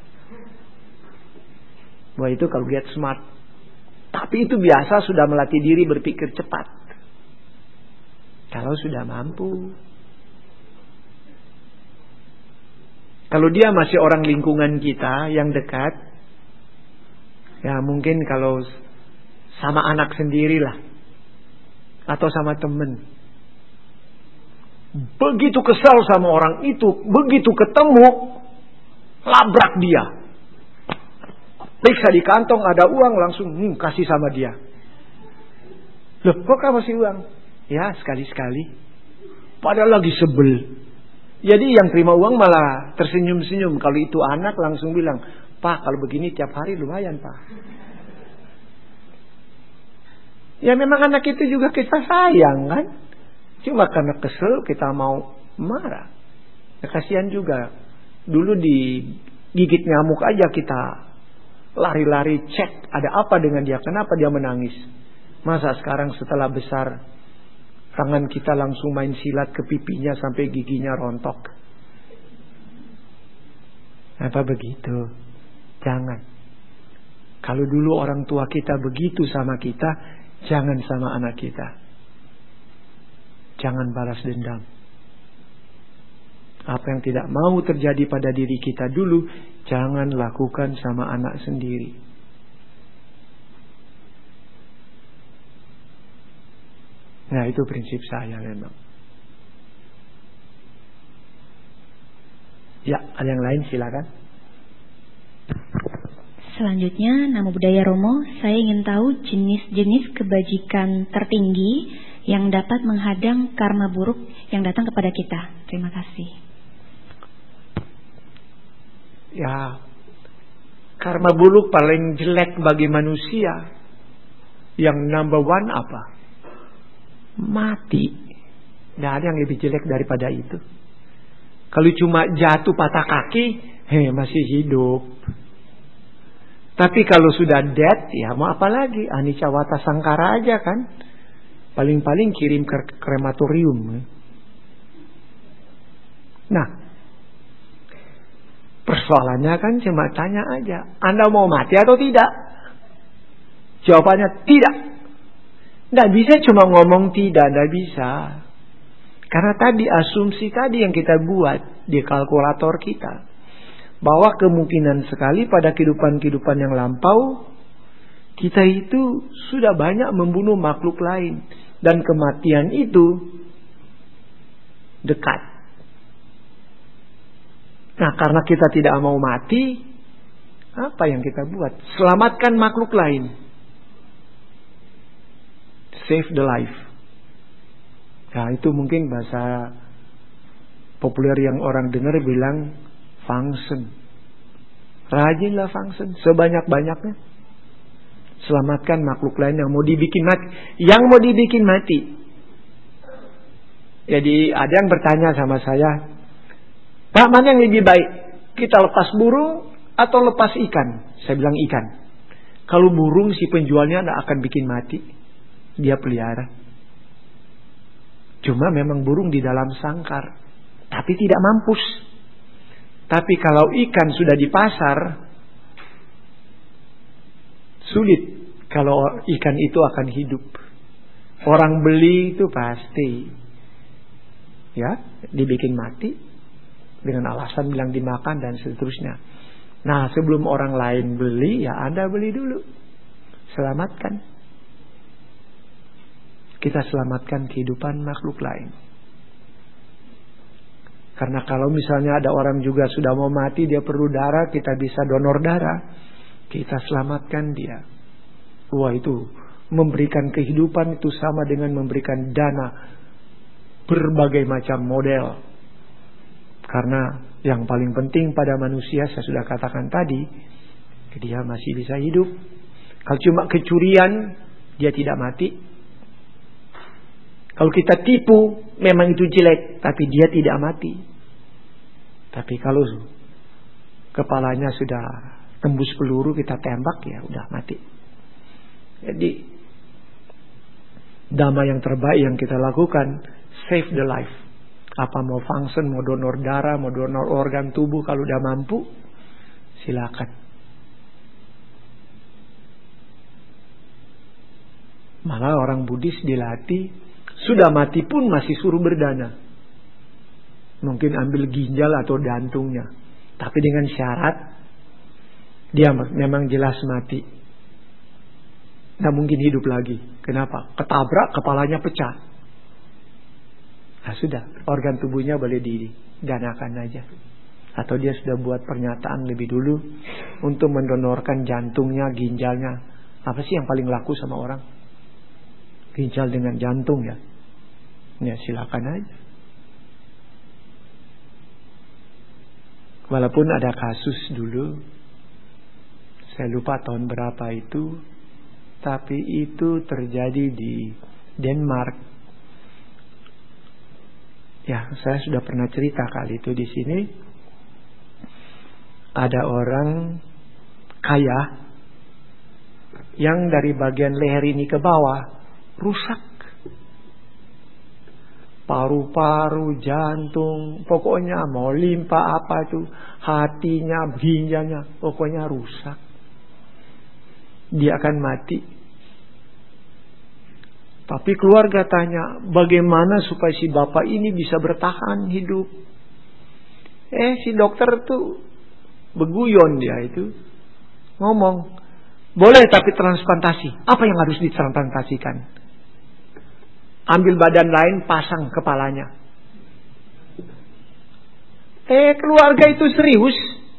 Wah itu kalau lihat smart. Tapi itu biasa sudah melatih diri berpikir cepat. Kalau sudah mampu. Kalau dia masih orang lingkungan kita yang dekat, ya mungkin kalau sama anak sendirilah, atau sama temen, begitu kesal sama orang itu, begitu ketemu, labrak dia. Periksa di kantong ada uang, langsung kasih sama dia. Loh kok kamu kasih uang? Ya sekali-sekali. Padahal lagi sebel. Jadi yang terima uang malah tersenyum-senyum. Kalau itu anak langsung bilang, Pak kalau begini tiap hari lumayan Pak. Ya memang anak itu juga kita sayang kan. Cuma karena kesel kita mau marah. Ya, kasihan juga. Dulu digigit nyamuk aja kita lari-lari cek ada apa dengan dia. Kenapa dia menangis. Masa sekarang setelah besar tangan kita langsung main silat ke pipinya sampai giginya rontok. Apa begitu? Jangan. Kalau dulu orang tua kita begitu sama kita, jangan sama anak kita. Jangan balas dendam. Apa yang tidak mau terjadi pada diri kita dulu, jangan lakukan sama anak sendiri. Nah itu prinsip saya memang. Ya, ada yang lain silakan. Selanjutnya, nama budaya Romo, saya ingin tahu jenis-jenis kebajikan tertinggi yang dapat menghadang karma buruk yang datang kepada kita. Terima kasih. Ya, karma buruk paling jelek bagi manusia. Yang number one apa? Mati. Tidak ada yang lebih jelek daripada itu. Kalau cuma jatuh patah kaki, masih hidup. Tapi kalau sudah dead, ya mau apa lagi? Anicca wata sangkara aja kan. Paling-paling kirim ke krematorium. Nah, persoalannya kan cuma tanya aja. Anda mau mati atau tidak? Jawabannya tidak. Tidak bisa cuma ngomong tidak bisa. Karena tadi asumsi tadi yang kita buat di kalkulator kita. Bahwa kemungkinan sekali pada kehidupan-kehidupan yang lampau, kita itu sudah banyak membunuh makhluk lain. Dan kematian itu dekat. Nah karena kita tidak mau mati, apa yang kita buat? Selamatkan makhluk lain. Save the life. Nah itu mungkin bahasa populer yang orang dengar bilang function. Rajinlah function sebanyak-banyaknya. Selamatkan makhluk lain yang mau dibikin mati. Yang mau dibikin mati. Jadi ada yang bertanya sama saya, Pak mana yang lebih baik? Kita lepas burung atau lepas ikan? Saya bilang ikan. Kalau burung si penjualnya tidak akan bikin mati. Dia pelihara. Cuma memang burung di dalam sangkar. Tapi tidak mampus. Tapi kalau ikan sudah di pasar, sulit kalau ikan itu akan hidup. Orang beli itu pasti ya dibikin mati dengan alasan bilang dimakan dan seterusnya. Nah sebelum orang lain beli, ya Anda beli dulu. Selamatkan. Kita selamatkan kehidupan makhluk lain. Karena kalau misalnya ada orang juga sudah mau mati, dia perlu darah, kita bisa donor darah. kita selamatkan dia. Wah, itu memberikan kehidupan itu sama dengan memberikan dana berbagai macam model. Karena yang paling penting pada manusia, saya sudah katakan tadi, dia masih bisa hidup. Kalau cuma kecurian, dia tidak mati. Kalau kita tipu, memang itu jelek, tapi dia tidak mati. Tapi kalau kepalanya sudah tembus peluru, kita tembak, ya udah mati. Jadi dhamma yang terbaik yang kita lakukan, save the life. Apa mau function, mau donor darah, mau donor organ tubuh, kalau udah mampu, silakan. Malah orang Buddhis dilatih, sudah mati pun masih suruh berdana. Mungkin ambil ginjal atau jantungnya, tapi dengan syarat dia memang jelas mati, nggak mungkin hidup lagi. Kenapa? Ketabrak, kepalanya pecah. Nah sudah, organ tubuhnya boleh didanakan aja. Atau dia sudah buat pernyataan lebih dulu untuk mendonorkan jantungnya, ginjalnya. Apa sih yang paling laku sama orang? Ginjal dengan jantung ya. Ya silakan aja. Walaupun ada kasus dulu, saya lupa tahun berapa itu, tapi itu terjadi di Denmark. Ya, saya sudah pernah cerita kali itu di sini. Ada orang kaya yang dari bagian leher ini ke bawah rusak. Paru-paru, jantung, pokoknya mau limpa apa itu, hatinya, ginjalnya, pokoknya rusak. Dia akan mati. Tapi keluarga tanya, bagaimana supaya si bapak ini bisa bertahan hidup? Si dokter tuh beguyon dia itu. Ngomong, boleh tapi transplantasi. Apa yang harus ditransplantasikan? Ambil badan lain, pasang kepalanya. Keluarga itu serius.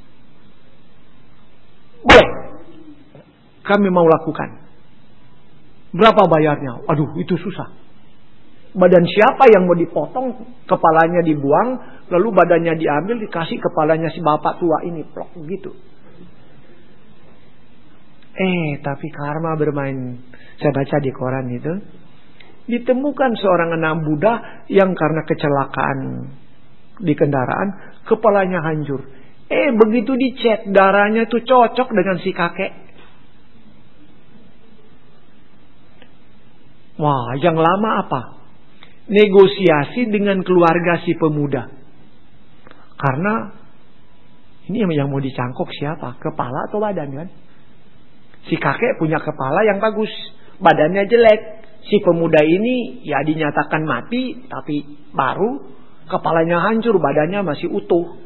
Boleh. Kami mau lakukan. Berapa bayarnya? Aduh, itu susah. Badan siapa yang mau dipotong, kepalanya dibuang, lalu badannya diambil, dikasih kepalanya si bapak tua ini, plok gitu. Tapi karma bermain. Saya baca di koran itu, ditemukan seorang anak Buddha yang karena kecelakaan di kendaraan, kepalanya hancur. Begitu dicek, darahnya itu cocok dengan si kakek. Wah, yang lama apa? Negosiasi dengan keluarga si pemuda. Karena ini yang mau dicangkok siapa? Kepala atau badan kan? Si kakek punya kepala yang bagus, badannya jelek. Si pemuda ini ya dinyatakan mati, tapi baru, kepalanya hancur, badannya masih utuh.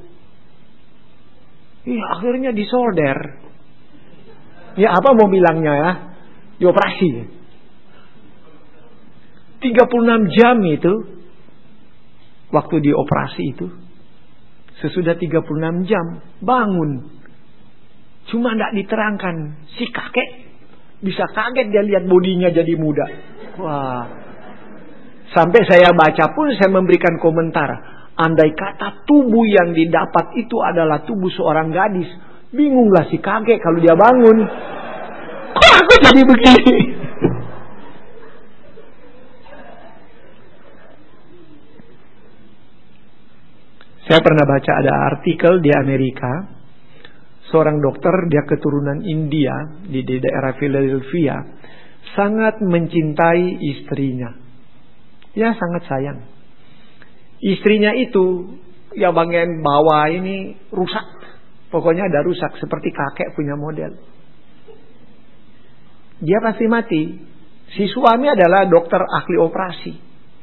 Akhirnya disolder. Ya apa mau bilangnya ya? Dioperasi. 36 jam itu, waktu dioperasi itu, sesudah 36 jam, bangun. Cuma tidak diterangkan, si kakek bisa kaget dia lihat bodinya jadi muda. Wah, sampai saya baca pun saya memberikan komentar. Andai kata tubuh yang didapat itu adalah tubuh seorang gadis, bingunglah si kakek kalau dia bangun. Kok aku jadi begini? Saya pernah baca ada artikel di Amerika, seorang dokter, dia keturunan India di daerah Philadelphia, sangat mencintai istrinya. Ya sangat sayang. Istrinya itu, ya bagian bawah ini rusak. Pokoknya ada rusak, seperti kakek punya model. Dia pasti mati. Si suami adalah dokter ahli operasi.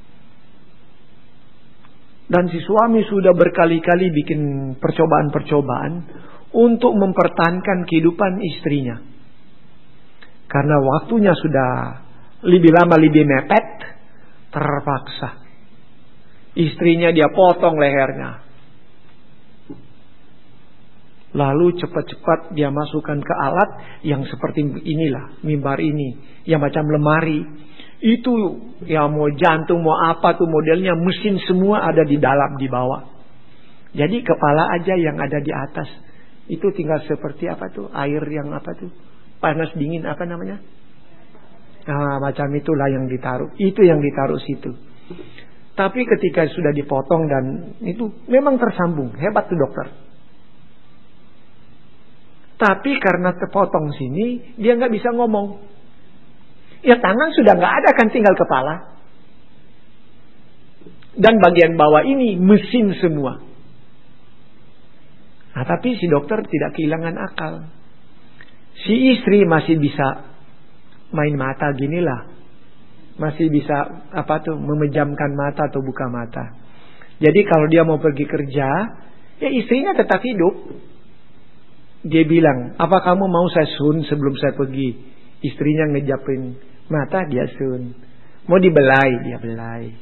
Dan si suami sudah berkali-kali bikin percobaan-percobaan untuk mempertahankan kehidupan istrinya. Karena waktunya sudah lebih lama, lebih mepet, terpaksa. Istrinya dia potong lehernya. Lalu cepat-cepat dia masukkan ke alat yang seperti inilah, mimbar ini, yang macam lemari. Itu ya mau jantung, mau apa tuh modelnya, mesin semua ada di dalam, di bawah. Jadi kepala aja yang ada di atas. Itu tinggal seperti apa tuh, air yang apa tuh, panas dingin apa namanya? Nah, macam itulah yang ditaruh. Itu yang ditaruh situ. Tapi ketika sudah dipotong dan itu memang tersambung, hebat tuh dokter. Tapi karena terpotong sini, dia nggak bisa ngomong. Ya tangan sudah nggak ada kan, tinggal kepala. Dan bagian bawah ini mesin semua. Nah tapi si dokter tidak kehilangan akal. Si istri masih bisa main mata ginilah. Masih bisa memejamkan mata atau buka mata. Jadi kalau dia mau pergi kerja, ya istrinya tetap hidup. Dia bilang, apa kamu mau saya sun sebelum saya pergi? Istrinya ngejapin mata, dia sun. Mau dibelai, dia belai.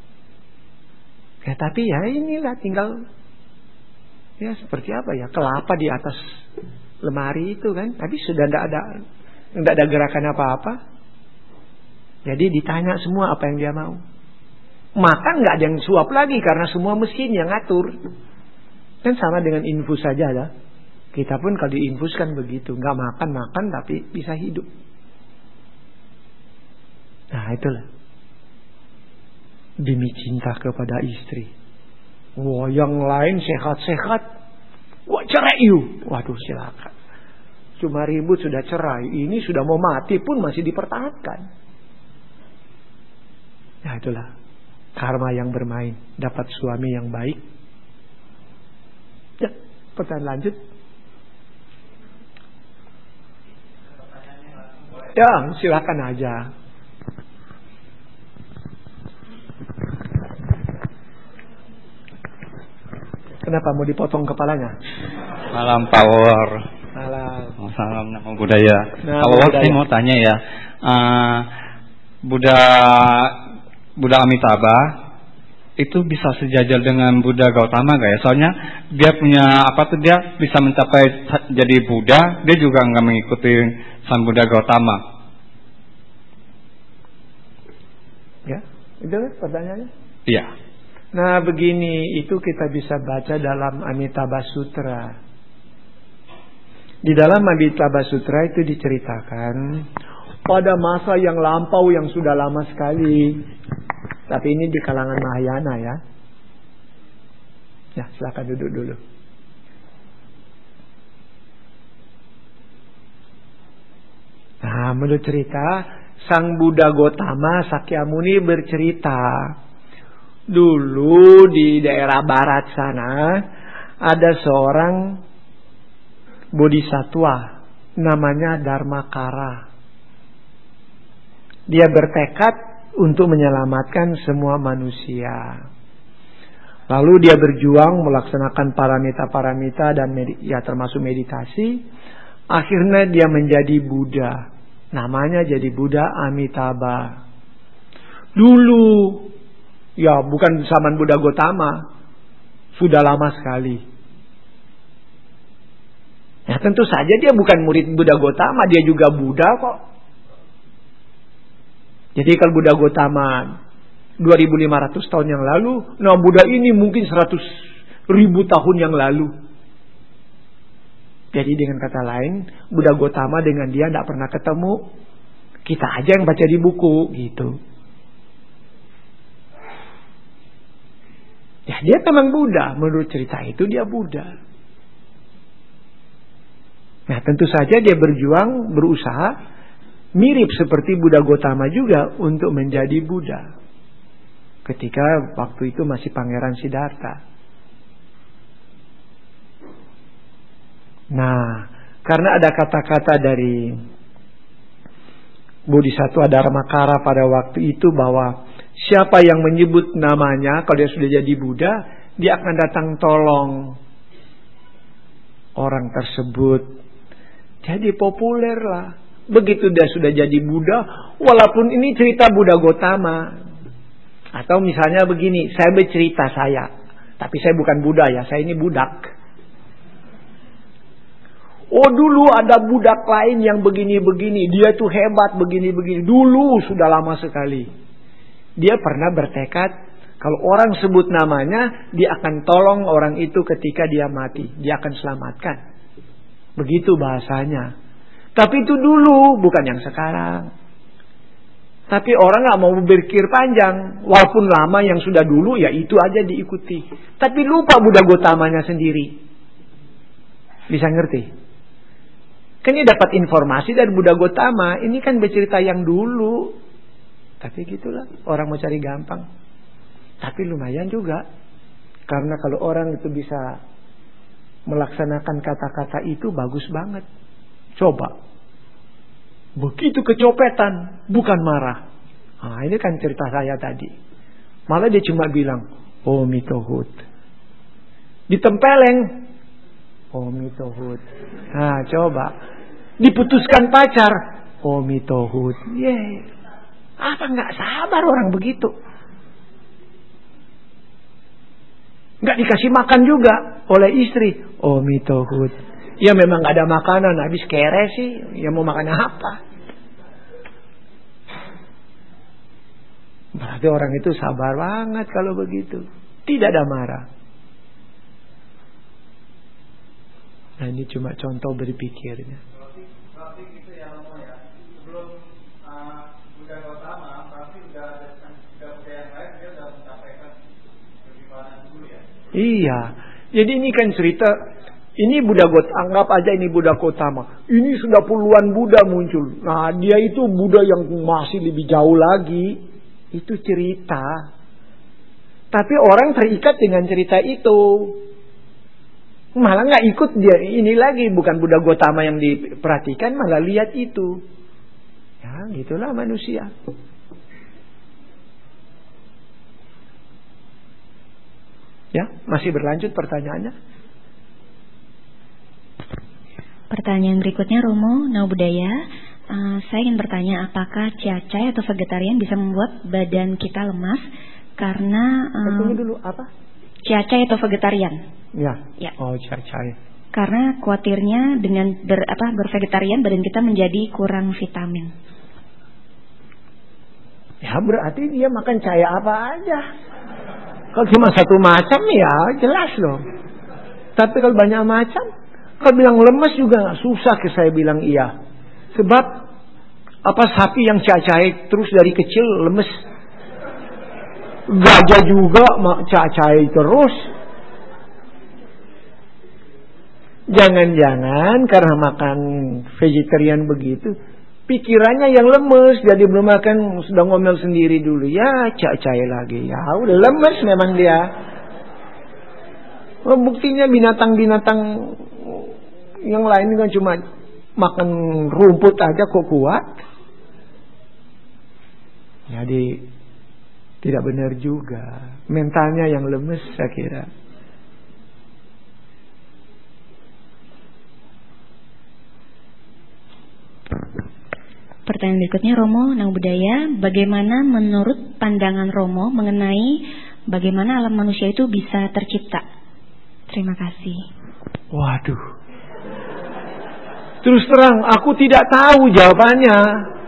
Ya tapi ya inilah tinggal, ya seperti apa ya, kelapa di atas lemari itu kan. Tapi sudah tidak ada gerakan apa-apa. Jadi ditanya semua apa yang dia mau. Makan nggak ada yang suap lagi karena semua mesin yang ngatur. Kan sama dengan infus saja lah. Kita pun kalau diinfuskan begitu, nggak makan tapi bisa hidup. Nah itulah demi cinta kepada istri. Wah yang lain sehat-sehat, wah cerai you. Waduh silakan. Cuma ribut sudah cerai, ini sudah mau mati pun masih dipertahankan. Nah itulah karma yang bermain, dapat suami yang baik. Ya, pertanyaan lanjut. Ya, silakan aja. Kenapa mau dipotong kepalanya? Malam Power. Malam. Salam Namo Buddhaya. Namo Power, Buddhaya. saya mau tanya ya. Buddha Amitabha itu bisa sejajar dengan Buddha Gautama gak ya? Soalnya dia punya dia bisa mencapai jadi Buddha, dia juga nggak mengikuti Sang Buddha Gautama. Ya, itu kan pertanyaannya? Iya. Nah begini, itu kita bisa baca dalam Amitabha Sutra. Di dalam Amitabha Sutra itu diceritakan pada masa yang lampau yang sudah lama sekali. Tapi ini di kalangan Mahayana ya. Ya, silakan duduk dulu. Nah, menurut cerita Sang Buddha Gautama Sakyamuni bercerita, dulu di daerah barat sana ada seorang bodhisattva namanya Dharmakara. Dia bertekad untuk menyelamatkan semua manusia. Lalu dia berjuang melaksanakan paramita-paramita dan termasuk meditasi. Akhirnya dia menjadi Buddha. Namanya jadi Buddha Amitabha. Dulu, ya bukan zaman Buddha Gautama, sudah lama sekali. Ya tentu saja dia bukan murid Buddha Gautama, dia juga Buddha kok. Jadi kalau Buddha Gautama 2500 tahun yang lalu, nah Buddha ini mungkin 100.000 tahun yang lalu. Jadi dengan kata lain, Buddha Gautama dengan dia tidak pernah ketemu. Kita aja yang baca di buku gitu. Ya dia memang Buddha, menurut cerita itu dia Buddha. Nah tentu saja dia berjuang, berusaha mirip seperti Buddha Gautama juga untuk menjadi Buddha. Ketika waktu itu masih Pangeran Siddhartha. Nah, karena ada kata-kata dari Bodhisattva Dharmakara pada waktu itu bahwa siapa yang menyebut namanya kalau dia sudah jadi Buddha, dia akan datang tolong orang tersebut. Jadi populer lah. Begitu dia sudah jadi Buddha, walaupun ini cerita Buddha Gautama. Atau misalnya begini, saya bercerita saya, tapi saya bukan Buddha ya, saya ini budak. Oh dulu ada budak lain yang begini-begini, dia tuh hebat begini-begini. Dulu sudah lama sekali. Dia pernah bertekad, kalau orang sebut namanya, dia akan tolong orang itu ketika dia mati. Dia akan selamatkan. Begitu bahasanya. Tapi itu dulu, bukan yang sekarang. Tapi orang gak mau berpikir panjang. Walaupun lama yang sudah dulu, ya itu aja diikuti. Tapi lupa Buddha Gautamanya sendiri. Bisa ngerti? Kan ini dapat informasi dari Buddha Gautama. Ini kan bercerita yang dulu. Tapi gitulah. Orang mau cari gampang. Tapi lumayan juga. Karena kalau orang itu bisa melaksanakan kata-kata itu bagus banget. Coba. Begitu kecopetan. Bukan marah. Nah ini kan cerita saya tadi. Malah dia cuma bilang. Oh mitohut. Ditempeleng. Oh mitohut. Nah coba. Diputuskan pacar. Oh mitohut. Apa gak sabar orang begitu? Gak dikasih makan juga oleh istri. Oh mitohut. Ya memang gak ada makanan. Habis kere sih. Ya mau makan apa? Berarti orang itu sabar banget kalau begitu. Tidak ada marah. Nah ini cuma contoh berpikirnya. Berarti gitu ya Romo ya. Sebelum Buddha Gautama, berarti sudah budaya yang lain dia sudah mencapai keimanan dulu ya. Iya. Jadi ini kan cerita. Ini Buddha Gautama. Anggap aja ini Buddha Gautama. Ini sudah puluhan Buddha muncul. Nah dia itu Buddha yang masih lebih jauh lagi. Itu cerita. Tapi orang terikat dengan cerita itu. Malah gak ikut dia ini lagi. Bukan Buddha Gautama yang diperhatikan. Malah lihat itu. Ya gitulah manusia. Ya masih berlanjut pertanyaannya. Pertanyaan berikutnya Romo Naubudaya. Saya ingin bertanya, apakah cacai atau vegetarian bisa membuat badan kita lemas? Karena tunggu dulu, apa? Cacai atau vegetarian? Ya. Oh, cacai. Karena khawatirnya dengan bervegetarian badan kita menjadi kurang vitamin. Ya berarti dia makan caya apa aja. Kalau cuma satu macam ya jelas loh. Tapi kalau banyak macam, kalau bilang lemes juga susah ke saya bilang iya. Sebab sapi yang cacai terus dari kecil lemes. Gajah juga cacai terus. Jangan-jangan karena makan vegetarian begitu, pikirannya yang lemes, jadi belum makan sudah ngomel sendiri dulu. Ya cacai lagi. Ya udah lemes memang dia. Buktinya binatang-binatang yang lain kan cuma makan rumput aja kok kuat. Jadi tidak benar juga. Mentalnya yang lemes saya kira. Pertanyaan berikutnya Romo Naubudaya, bagaimana menurut pandangan Romo mengenai bagaimana alam manusia itu bisa tercipta? Terima kasih. Waduh. Terus terang aku tidak tahu jawabannya.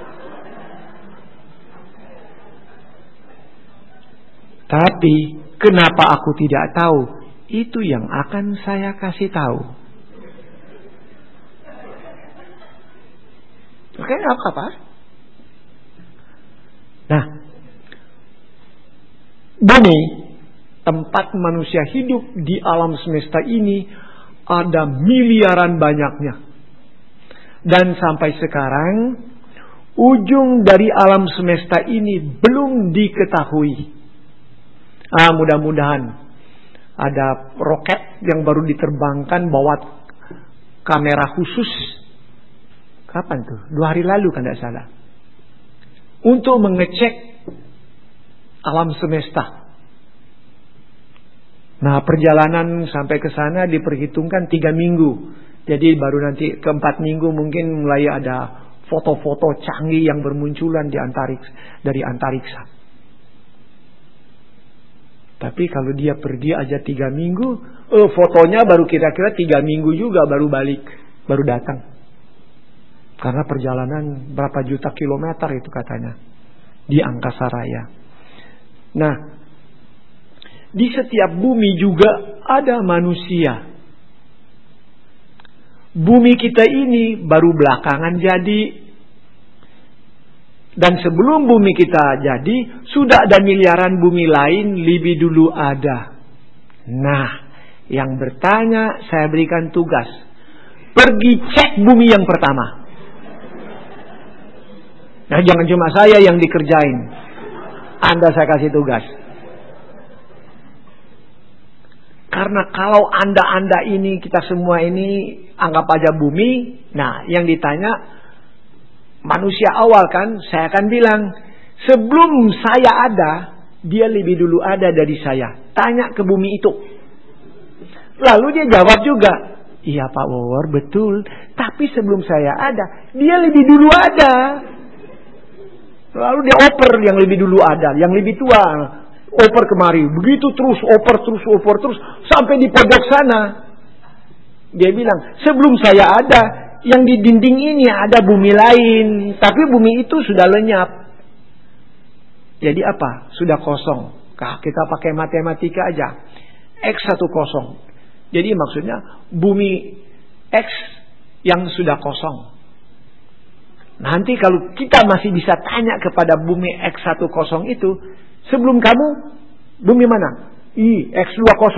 Tapi kenapa aku tidak tahu? Itu yang akan saya kasih tahu. Oke, apa? Nah, bumi, tempat manusia hidup di alam semesta ini ada miliaran banyaknya. Dan sampai sekarang, ujung dari alam semesta ini belum diketahui. Mudah-mudahan ada roket yang baru diterbangkan bawa kamera khusus. Kapan tuh? 2 hari lalu kan tidak salah. Untuk mengecek alam semesta. Nah perjalanan sampai ke sana diperhitungkan 3 minggu. Jadi baru nanti ke 4 minggu mungkin mulai ada foto-foto canggih yang bermunculan dari antariksa. Tapi kalau dia pergi aja 3 minggu, fotonya baru kira-kira 3 minggu juga baru balik. baru datang. Karena perjalanan berapa juta kilometer itu katanya di angkasa raya. Nah, di setiap bumi juga ada manusia. Bumi kita ini baru belakangan jadi. Dan sebelum bumi kita jadi, sudah ada miliaran bumi lain lebih dulu ada. Nah, yang bertanya saya berikan tugas. Pergi cek bumi yang pertama. Nah, jangan cuma saya yang dikerjain. Anda saya kasih tugas. Karena kalau Anda ini, kita semua ini anggap aja bumi. Nah, yang ditanya manusia awal kan, saya akan bilang, sebelum saya ada, dia lebih dulu ada dari saya. Tanya ke bumi itu. Lalu dia jawab juga, iya Pak Wawor, betul. Tapi sebelum saya ada, dia lebih dulu ada. Lalu dia oper yang lebih dulu ada, yang lebih tua, oper kemari. Begitu terus, oper terus, sampai di pojok sana. Dia bilang, sebelum saya ada, yang di dinding ini ada bumi lain. Tapi bumi itu sudah lenyap. Jadi apa? Sudah kosong. Kita pakai matematika aja. X 10. Jadi maksudnya bumi X yang sudah kosong. Nanti kalau kita masih bisa tanya kepada bumi X 10 itu, sebelum kamu, bumi mana? X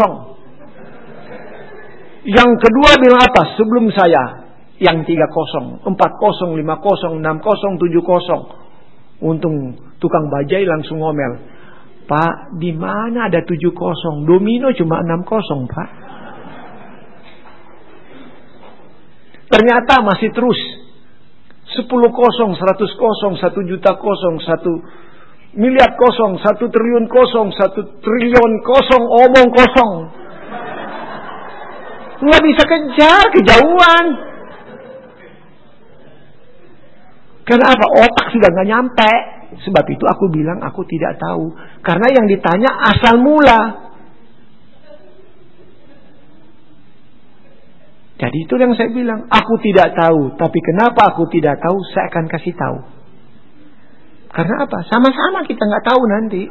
20. Yang kedua bilang apa? Sebelum saya. Yang 30, 40, 50, 60, 70. Untung tukang bajai langsung ngomel. Pak, di mana ada 70? Domino cuma 60, Pak. Ternyata masih terus. 10 kosong, 100 kosong, 1 juta kosong, 1 miliar kosong, 1 triliun kosong, 1 triliun kosong, omong kosong. Nggak bisa kejar, kejauhan. Karena apa? Otak sudah nggak nyampe. Sebab itu aku bilang aku tidak tahu. Karena yang ditanya asal mula. Jadi itu yang saya bilang, aku tidak tahu. Tapi kenapa aku tidak tahu, saya akan kasih tahu. Karena apa? Sama-sama kita nggak tahu nanti.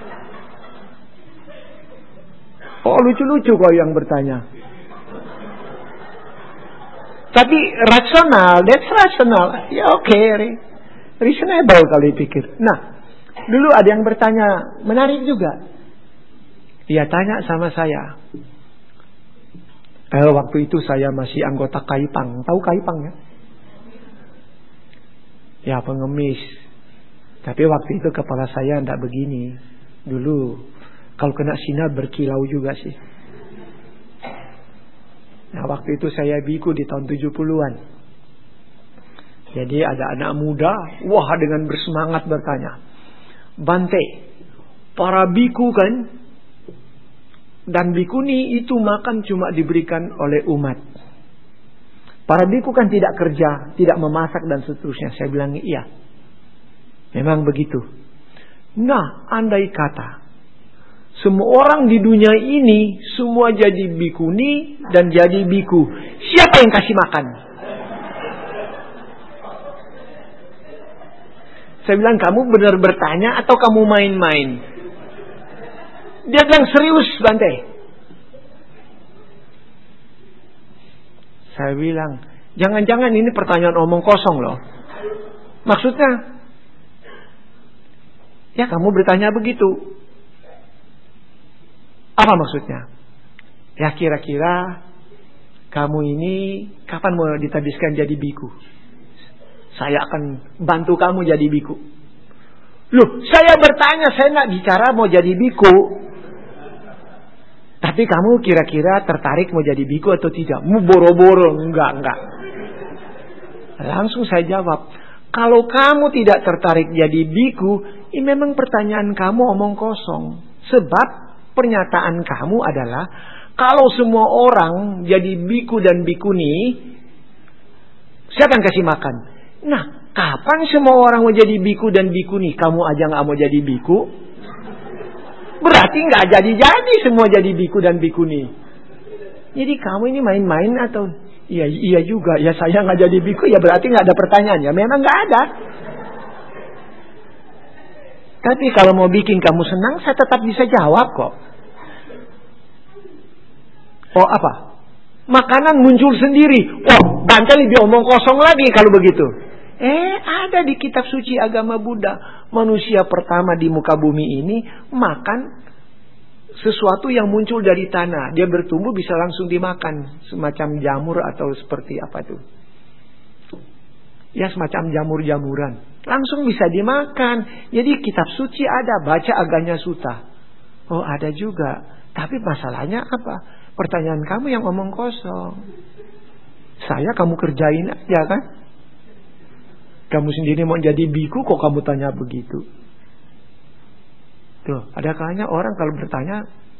Oh, lucu-lucu kok yang bertanya. Tapi rasional, that's rasional. Ya oke, reasonable kalau dipikir. Nah, dulu ada yang bertanya, menarik juga. Dia tanya sama saya. Waktu itu saya masih anggota Kaipang. Tahu Kaipang ya? Ya, pengemis. Tapi waktu itu kepala saya tidak begini. Dulu kalau kena sinar berkilau juga sih. Nah, waktu itu saya biku di tahun 70-an. Jadi ada anak muda, wah dengan bersemangat bertanya. Bante, para biku kan, dan bikuni itu makan cuma diberikan oleh umat. Para biku kan tidak kerja, tidak memasak dan seterusnya. Saya bilang iya. Memang begitu. Nah, andai kata semua orang di dunia ini semua jadi bikuni dan jadi biku, siapa yang kasih makan? Saya bilang, kamu benar bertanya atau kamu main-main? Dia bilang, serius Bante. Saya bilang, jangan-jangan ini pertanyaan omong kosong loh. Maksudnya, ya kamu bertanya begitu. Apa maksudnya? Ya kira-kira kamu ini kapan mau ditabiskan jadi biku? Saya akan bantu kamu jadi biku. Loh, saya bertanya, saya nggak bicara mau jadi biku. Tapi kamu kira-kira tertarik mau jadi biku atau tidak? Mau boro-boro? Enggak. Langsung saya jawab, kalau kamu tidak tertarik jadi biku, ini memang pertanyaan kamu omong kosong. Sebab pernyataan kamu adalah, kalau semua orang jadi biku dan bikuni, siapa yang kasih makan? Nah, kapan semua orang mau jadi biku dan bikuni? Kamu aja gak mau jadi biku? Berarti gak jadi semua jadi biku dan bikuni. Jadi kamu ini main-main atau Iya juga. Ya saya nggak jadi biku ya berarti nggak ada pertanyaan. Ya memang nggak ada. Tapi kalau mau bikin kamu senang, saya tetap bisa jawab kok. Oh apa? Makanan muncul sendiri. Oh, Bantal lebih omong kosong lagi kalau begitu. Ada di kitab suci agama Buddha. Manusia pertama di muka bumi ini makan sesuatu yang muncul dari tanah. Dia bertumbuh bisa langsung dimakan. Semacam jamur atau seperti apa tuh. Ya semacam jamur-jamuran. Langsung bisa dimakan. Jadi kitab suci ada. Baca Aganya Sutta. Oh ada juga. Tapi masalahnya apa? Pertanyaan kamu yang omong kosong. Saya kamu kerjain aja kan? Kamu sendiri mau jadi biku kok kamu tanya begitu? Tuh, ada kalanya orang kalau bertanya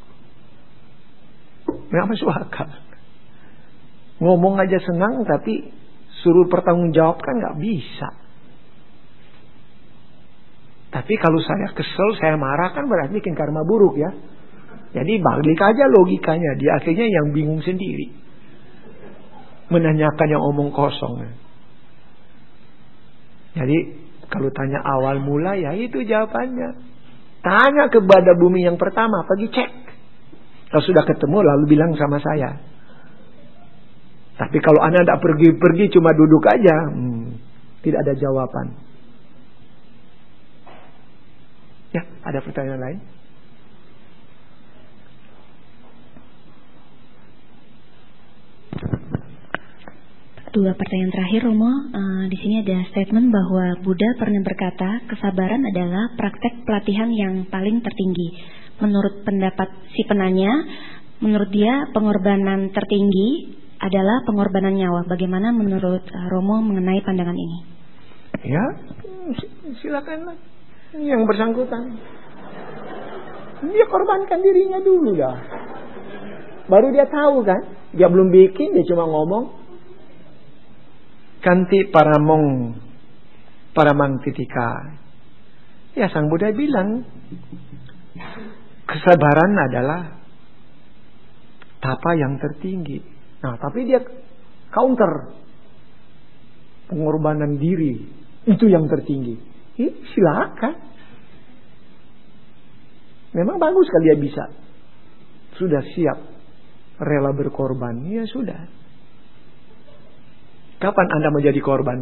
nggak masuk akal. Ngomong aja senang tapi suruh bertanggungjawabkan nggak bisa. Tapi kalau saya kesel, saya marah kan berarti bikin karma buruk ya. Jadi balik aja logikanya. Dia akhirnya yang bingung sendiri. Menanyakan yang omong kosong. Jadi kalau tanya awal mula ya itu jawabannya. Tanya kepada bumi yang pertama. Pergi cek. Kalau sudah ketemu lalu bilang sama saya. Tapi kalau Anda tidak pergi-pergi cuma duduk aja. Tidak ada jawaban. Ya ada pertanyaan lain? Dua pertanyaan terakhir, Romo. Di sini ada statement bahwa Buddha pernah berkata, kesabaran adalah praktek pelatihan yang paling tertinggi. Menurut pendapat si penanya, menurut dia pengorbanan tertinggi adalah pengorbanan nyawa. Bagaimana menurut Romo mengenai pandangan ini? Ya, silakanlah. Yang bersangkutan. Dia korbankan dirinya dulu dah. Baru dia tahu kan. Dia belum bikin, dia cuma ngomong. Kanti paramong paramang titika. Ya Sang Buddha bilang kesabaran adalah tapa yang tertinggi. Nah tapi dia counter. Pengorbanan diri itu yang tertinggi. Silakan. Memang bagus kalau dia bisa. Sudah siap rela berkorban. Ya sudah. Kapan Anda mau jadi korban?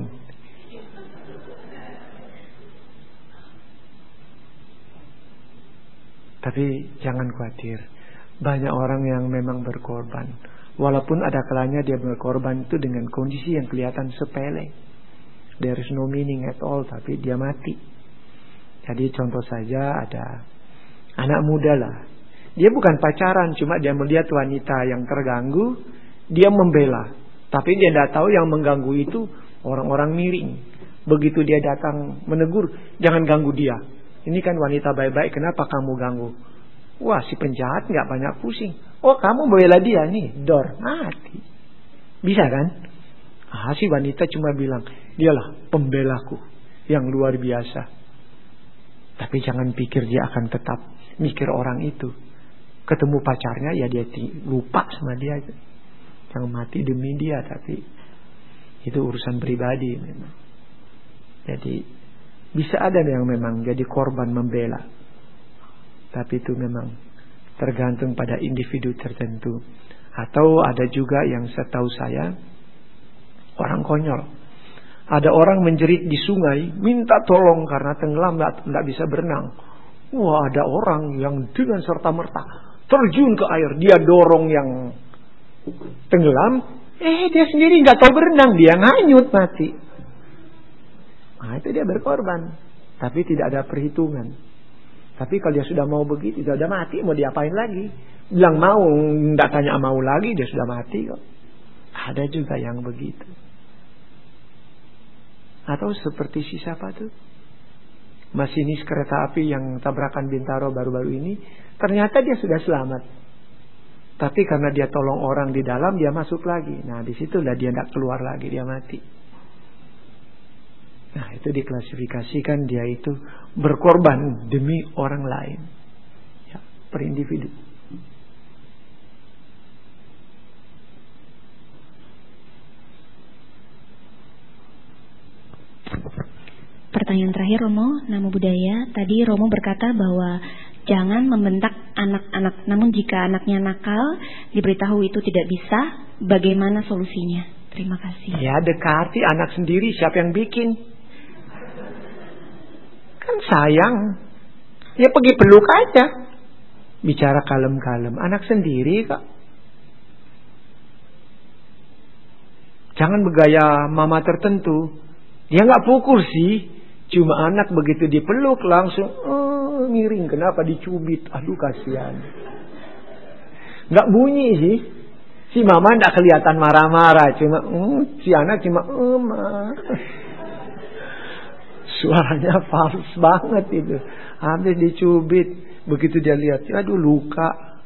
Tapi jangan khawatir. Banyak orang yang memang berkorban. Walaupun ada kalanya dia berkorban itu dengan kondisi yang kelihatan sepele. There is no meaning at all. Tapi dia mati. Jadi contoh saja ada anak muda lah. Dia bukan pacaran. Cuma dia melihat wanita yang terganggu. Dia membela. Tapi dia tidak tahu yang mengganggu itu orang-orang miring. Begitu dia datang menegur, jangan ganggu dia. Ini kan wanita baik-baik, kenapa kamu ganggu? Wah, si penjahat nggak banyak pusing. Oh, kamu membela dia nih, dor, mati. Bisa kan? Si wanita cuma bilang, dialah pembelaku yang luar biasa. Tapi jangan pikir dia akan tetap mikir orang itu. Ketemu pacarnya, ya dia lupa sama dia. Yang mati demi dia, tapi itu urusan pribadi memang. Jadi bisa ada yang memang jadi korban membela, tapi itu memang tergantung pada individu tertentu. Atau ada juga yang setahu saya orang konyol. Ada orang menjerit di sungai minta tolong karena tenggelam, tidak bisa berenang. Wah, ada orang yang dengan serta-merta terjun ke air, dia dorong yang tenggelam, dia sendiri nggak tahu berenang, dia nganyut mati. Nah itu dia berkorban, tapi tidak ada perhitungan. Tapi kalau dia sudah mau begitu, dia sudah mati, mau diapain lagi? Bilang mau, nggak tanya mau lagi, dia sudah mati kok. Ada juga yang begitu. Atau seperti si siapa tuh? Masinis kereta api yang tabrakan Bintaro baru-baru ini, ternyata dia sudah selamat. Tapi karena dia tolong orang di dalam, dia masuk lagi. Nah, disitulah dia tidak keluar lagi, dia mati. Nah, itu diklasifikasikan dia itu berkorban demi orang lain. Ya, per individu. pertanyaan terakhir, Romo. Namo Buddhaya. Tadi Romo berkata bahwa jangan membentak anak-anak. Namun jika anaknya nakal, diberitahu itu tidak bisa, bagaimana solusinya? Terima kasih. Ya, dekati anak sendiri, siapa yang bikin? Kan sayang. Ya pergi peluk aja. Bicara kalem-kalem, anak sendiri kok. Jangan bergaya mama tertentu. Dia nggak pukul sih. Cuma anak begitu dipeluk langsung miring. Kenapa dicubit? Aduh kasihan. Nggak bunyi sih. Si mama nggak kelihatan marah-marah. Cuma si anak cuma suaranya fals banget itu. Habis dicubit. Begitu dia lihat, aduh luka.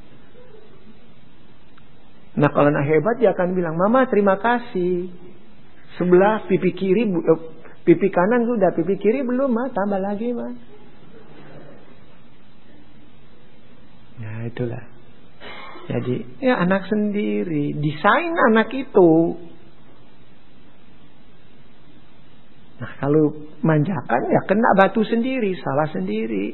Nah kalau anak hebat dia akan bilang, Mama terima kasih. Sebelah pipi kiri, pipi kanan sudah, pipi kiri belum, Ma, tambah lagi, Ma. Nah itulah. Jadi ya anak sendiri, desain anak itu. Nah kalau manjakan ya kena batu sendiri, salah sendiri.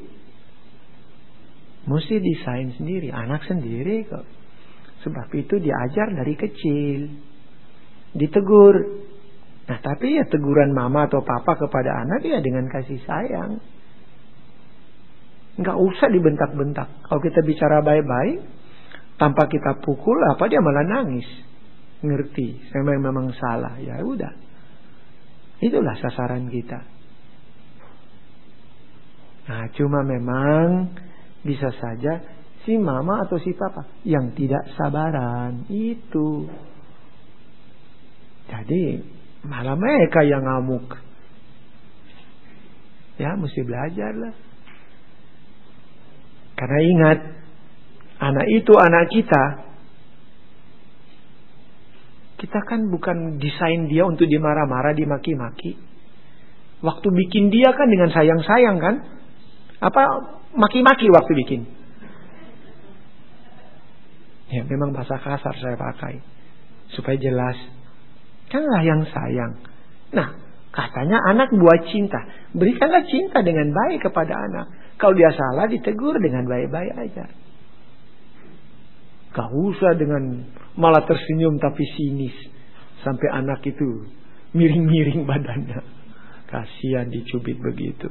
Mesti desain sendiri, anak sendiri kok. Sebab itu diajar dari kecil. Ditegur. Nah tapi ya teguran mama atau papa kepada anak ya dengan kasih sayang. Nggak usah dibentak-bentak. Kalau kita bicara baik-baik, tanpa kita pukul, apa dia malah nangis. Ngerti, saya memang salah. Ya udah. Itulah sasaran kita. Nah cuma memang bisa saja si mama atau si papa yang tidak sabaran itu. Jadi malah mereka yang ngamuk. Ya mesti belajar lah. Karena ingat, anak itu anak kita. Kita kan bukan desain dia untuk dimarah-marah, dimaki-maki. Waktu bikin dia kan dengan sayang-sayang kan. Apa maki-maki waktu bikin? Ya memang bahasa kasar saya pakai supaya jelas. Kanlah yang sayang. Nah katanya anak buah cinta. Berikanlah cinta dengan baik kepada anak. Kalau dia salah ditegur dengan baik-baik aja. Gak usah dengan malah tersenyum tapi sinis. Sampai anak itu miring-miring badannya. Kasihan dicubit begitu.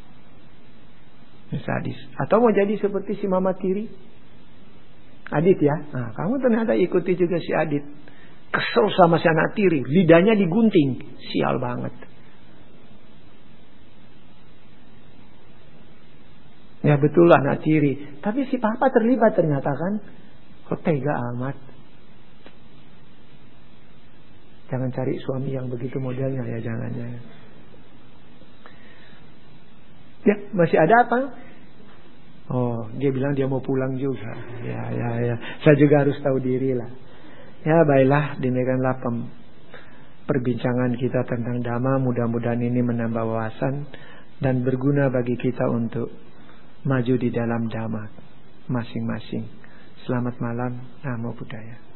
Sadis. Atau mau jadi seperti si Mama Tiri? Adit ya. Nah, kamu ternyata ikuti juga si Adit. Kesel sama si anak tiri. Lidahnya digunting. Sial banget. Ya betul lah anak tiri. Tapi si papa terlibat ternyata kan. Kok tega amat. Jangan cari suami yang begitu modelnya ya. Jangan. Ya, masih ada apa? Oh, dia bilang dia mau pulang juga. Ya. Saya juga harus tahu diri lah. Ya, baiklah, demikianlah perbincangan kita tentang Dhamma. Mudah-mudahan ini menambah wawasan dan berguna bagi kita untuk maju di dalam Dhamma masing-masing. Selamat malam, Namo Buddhaya.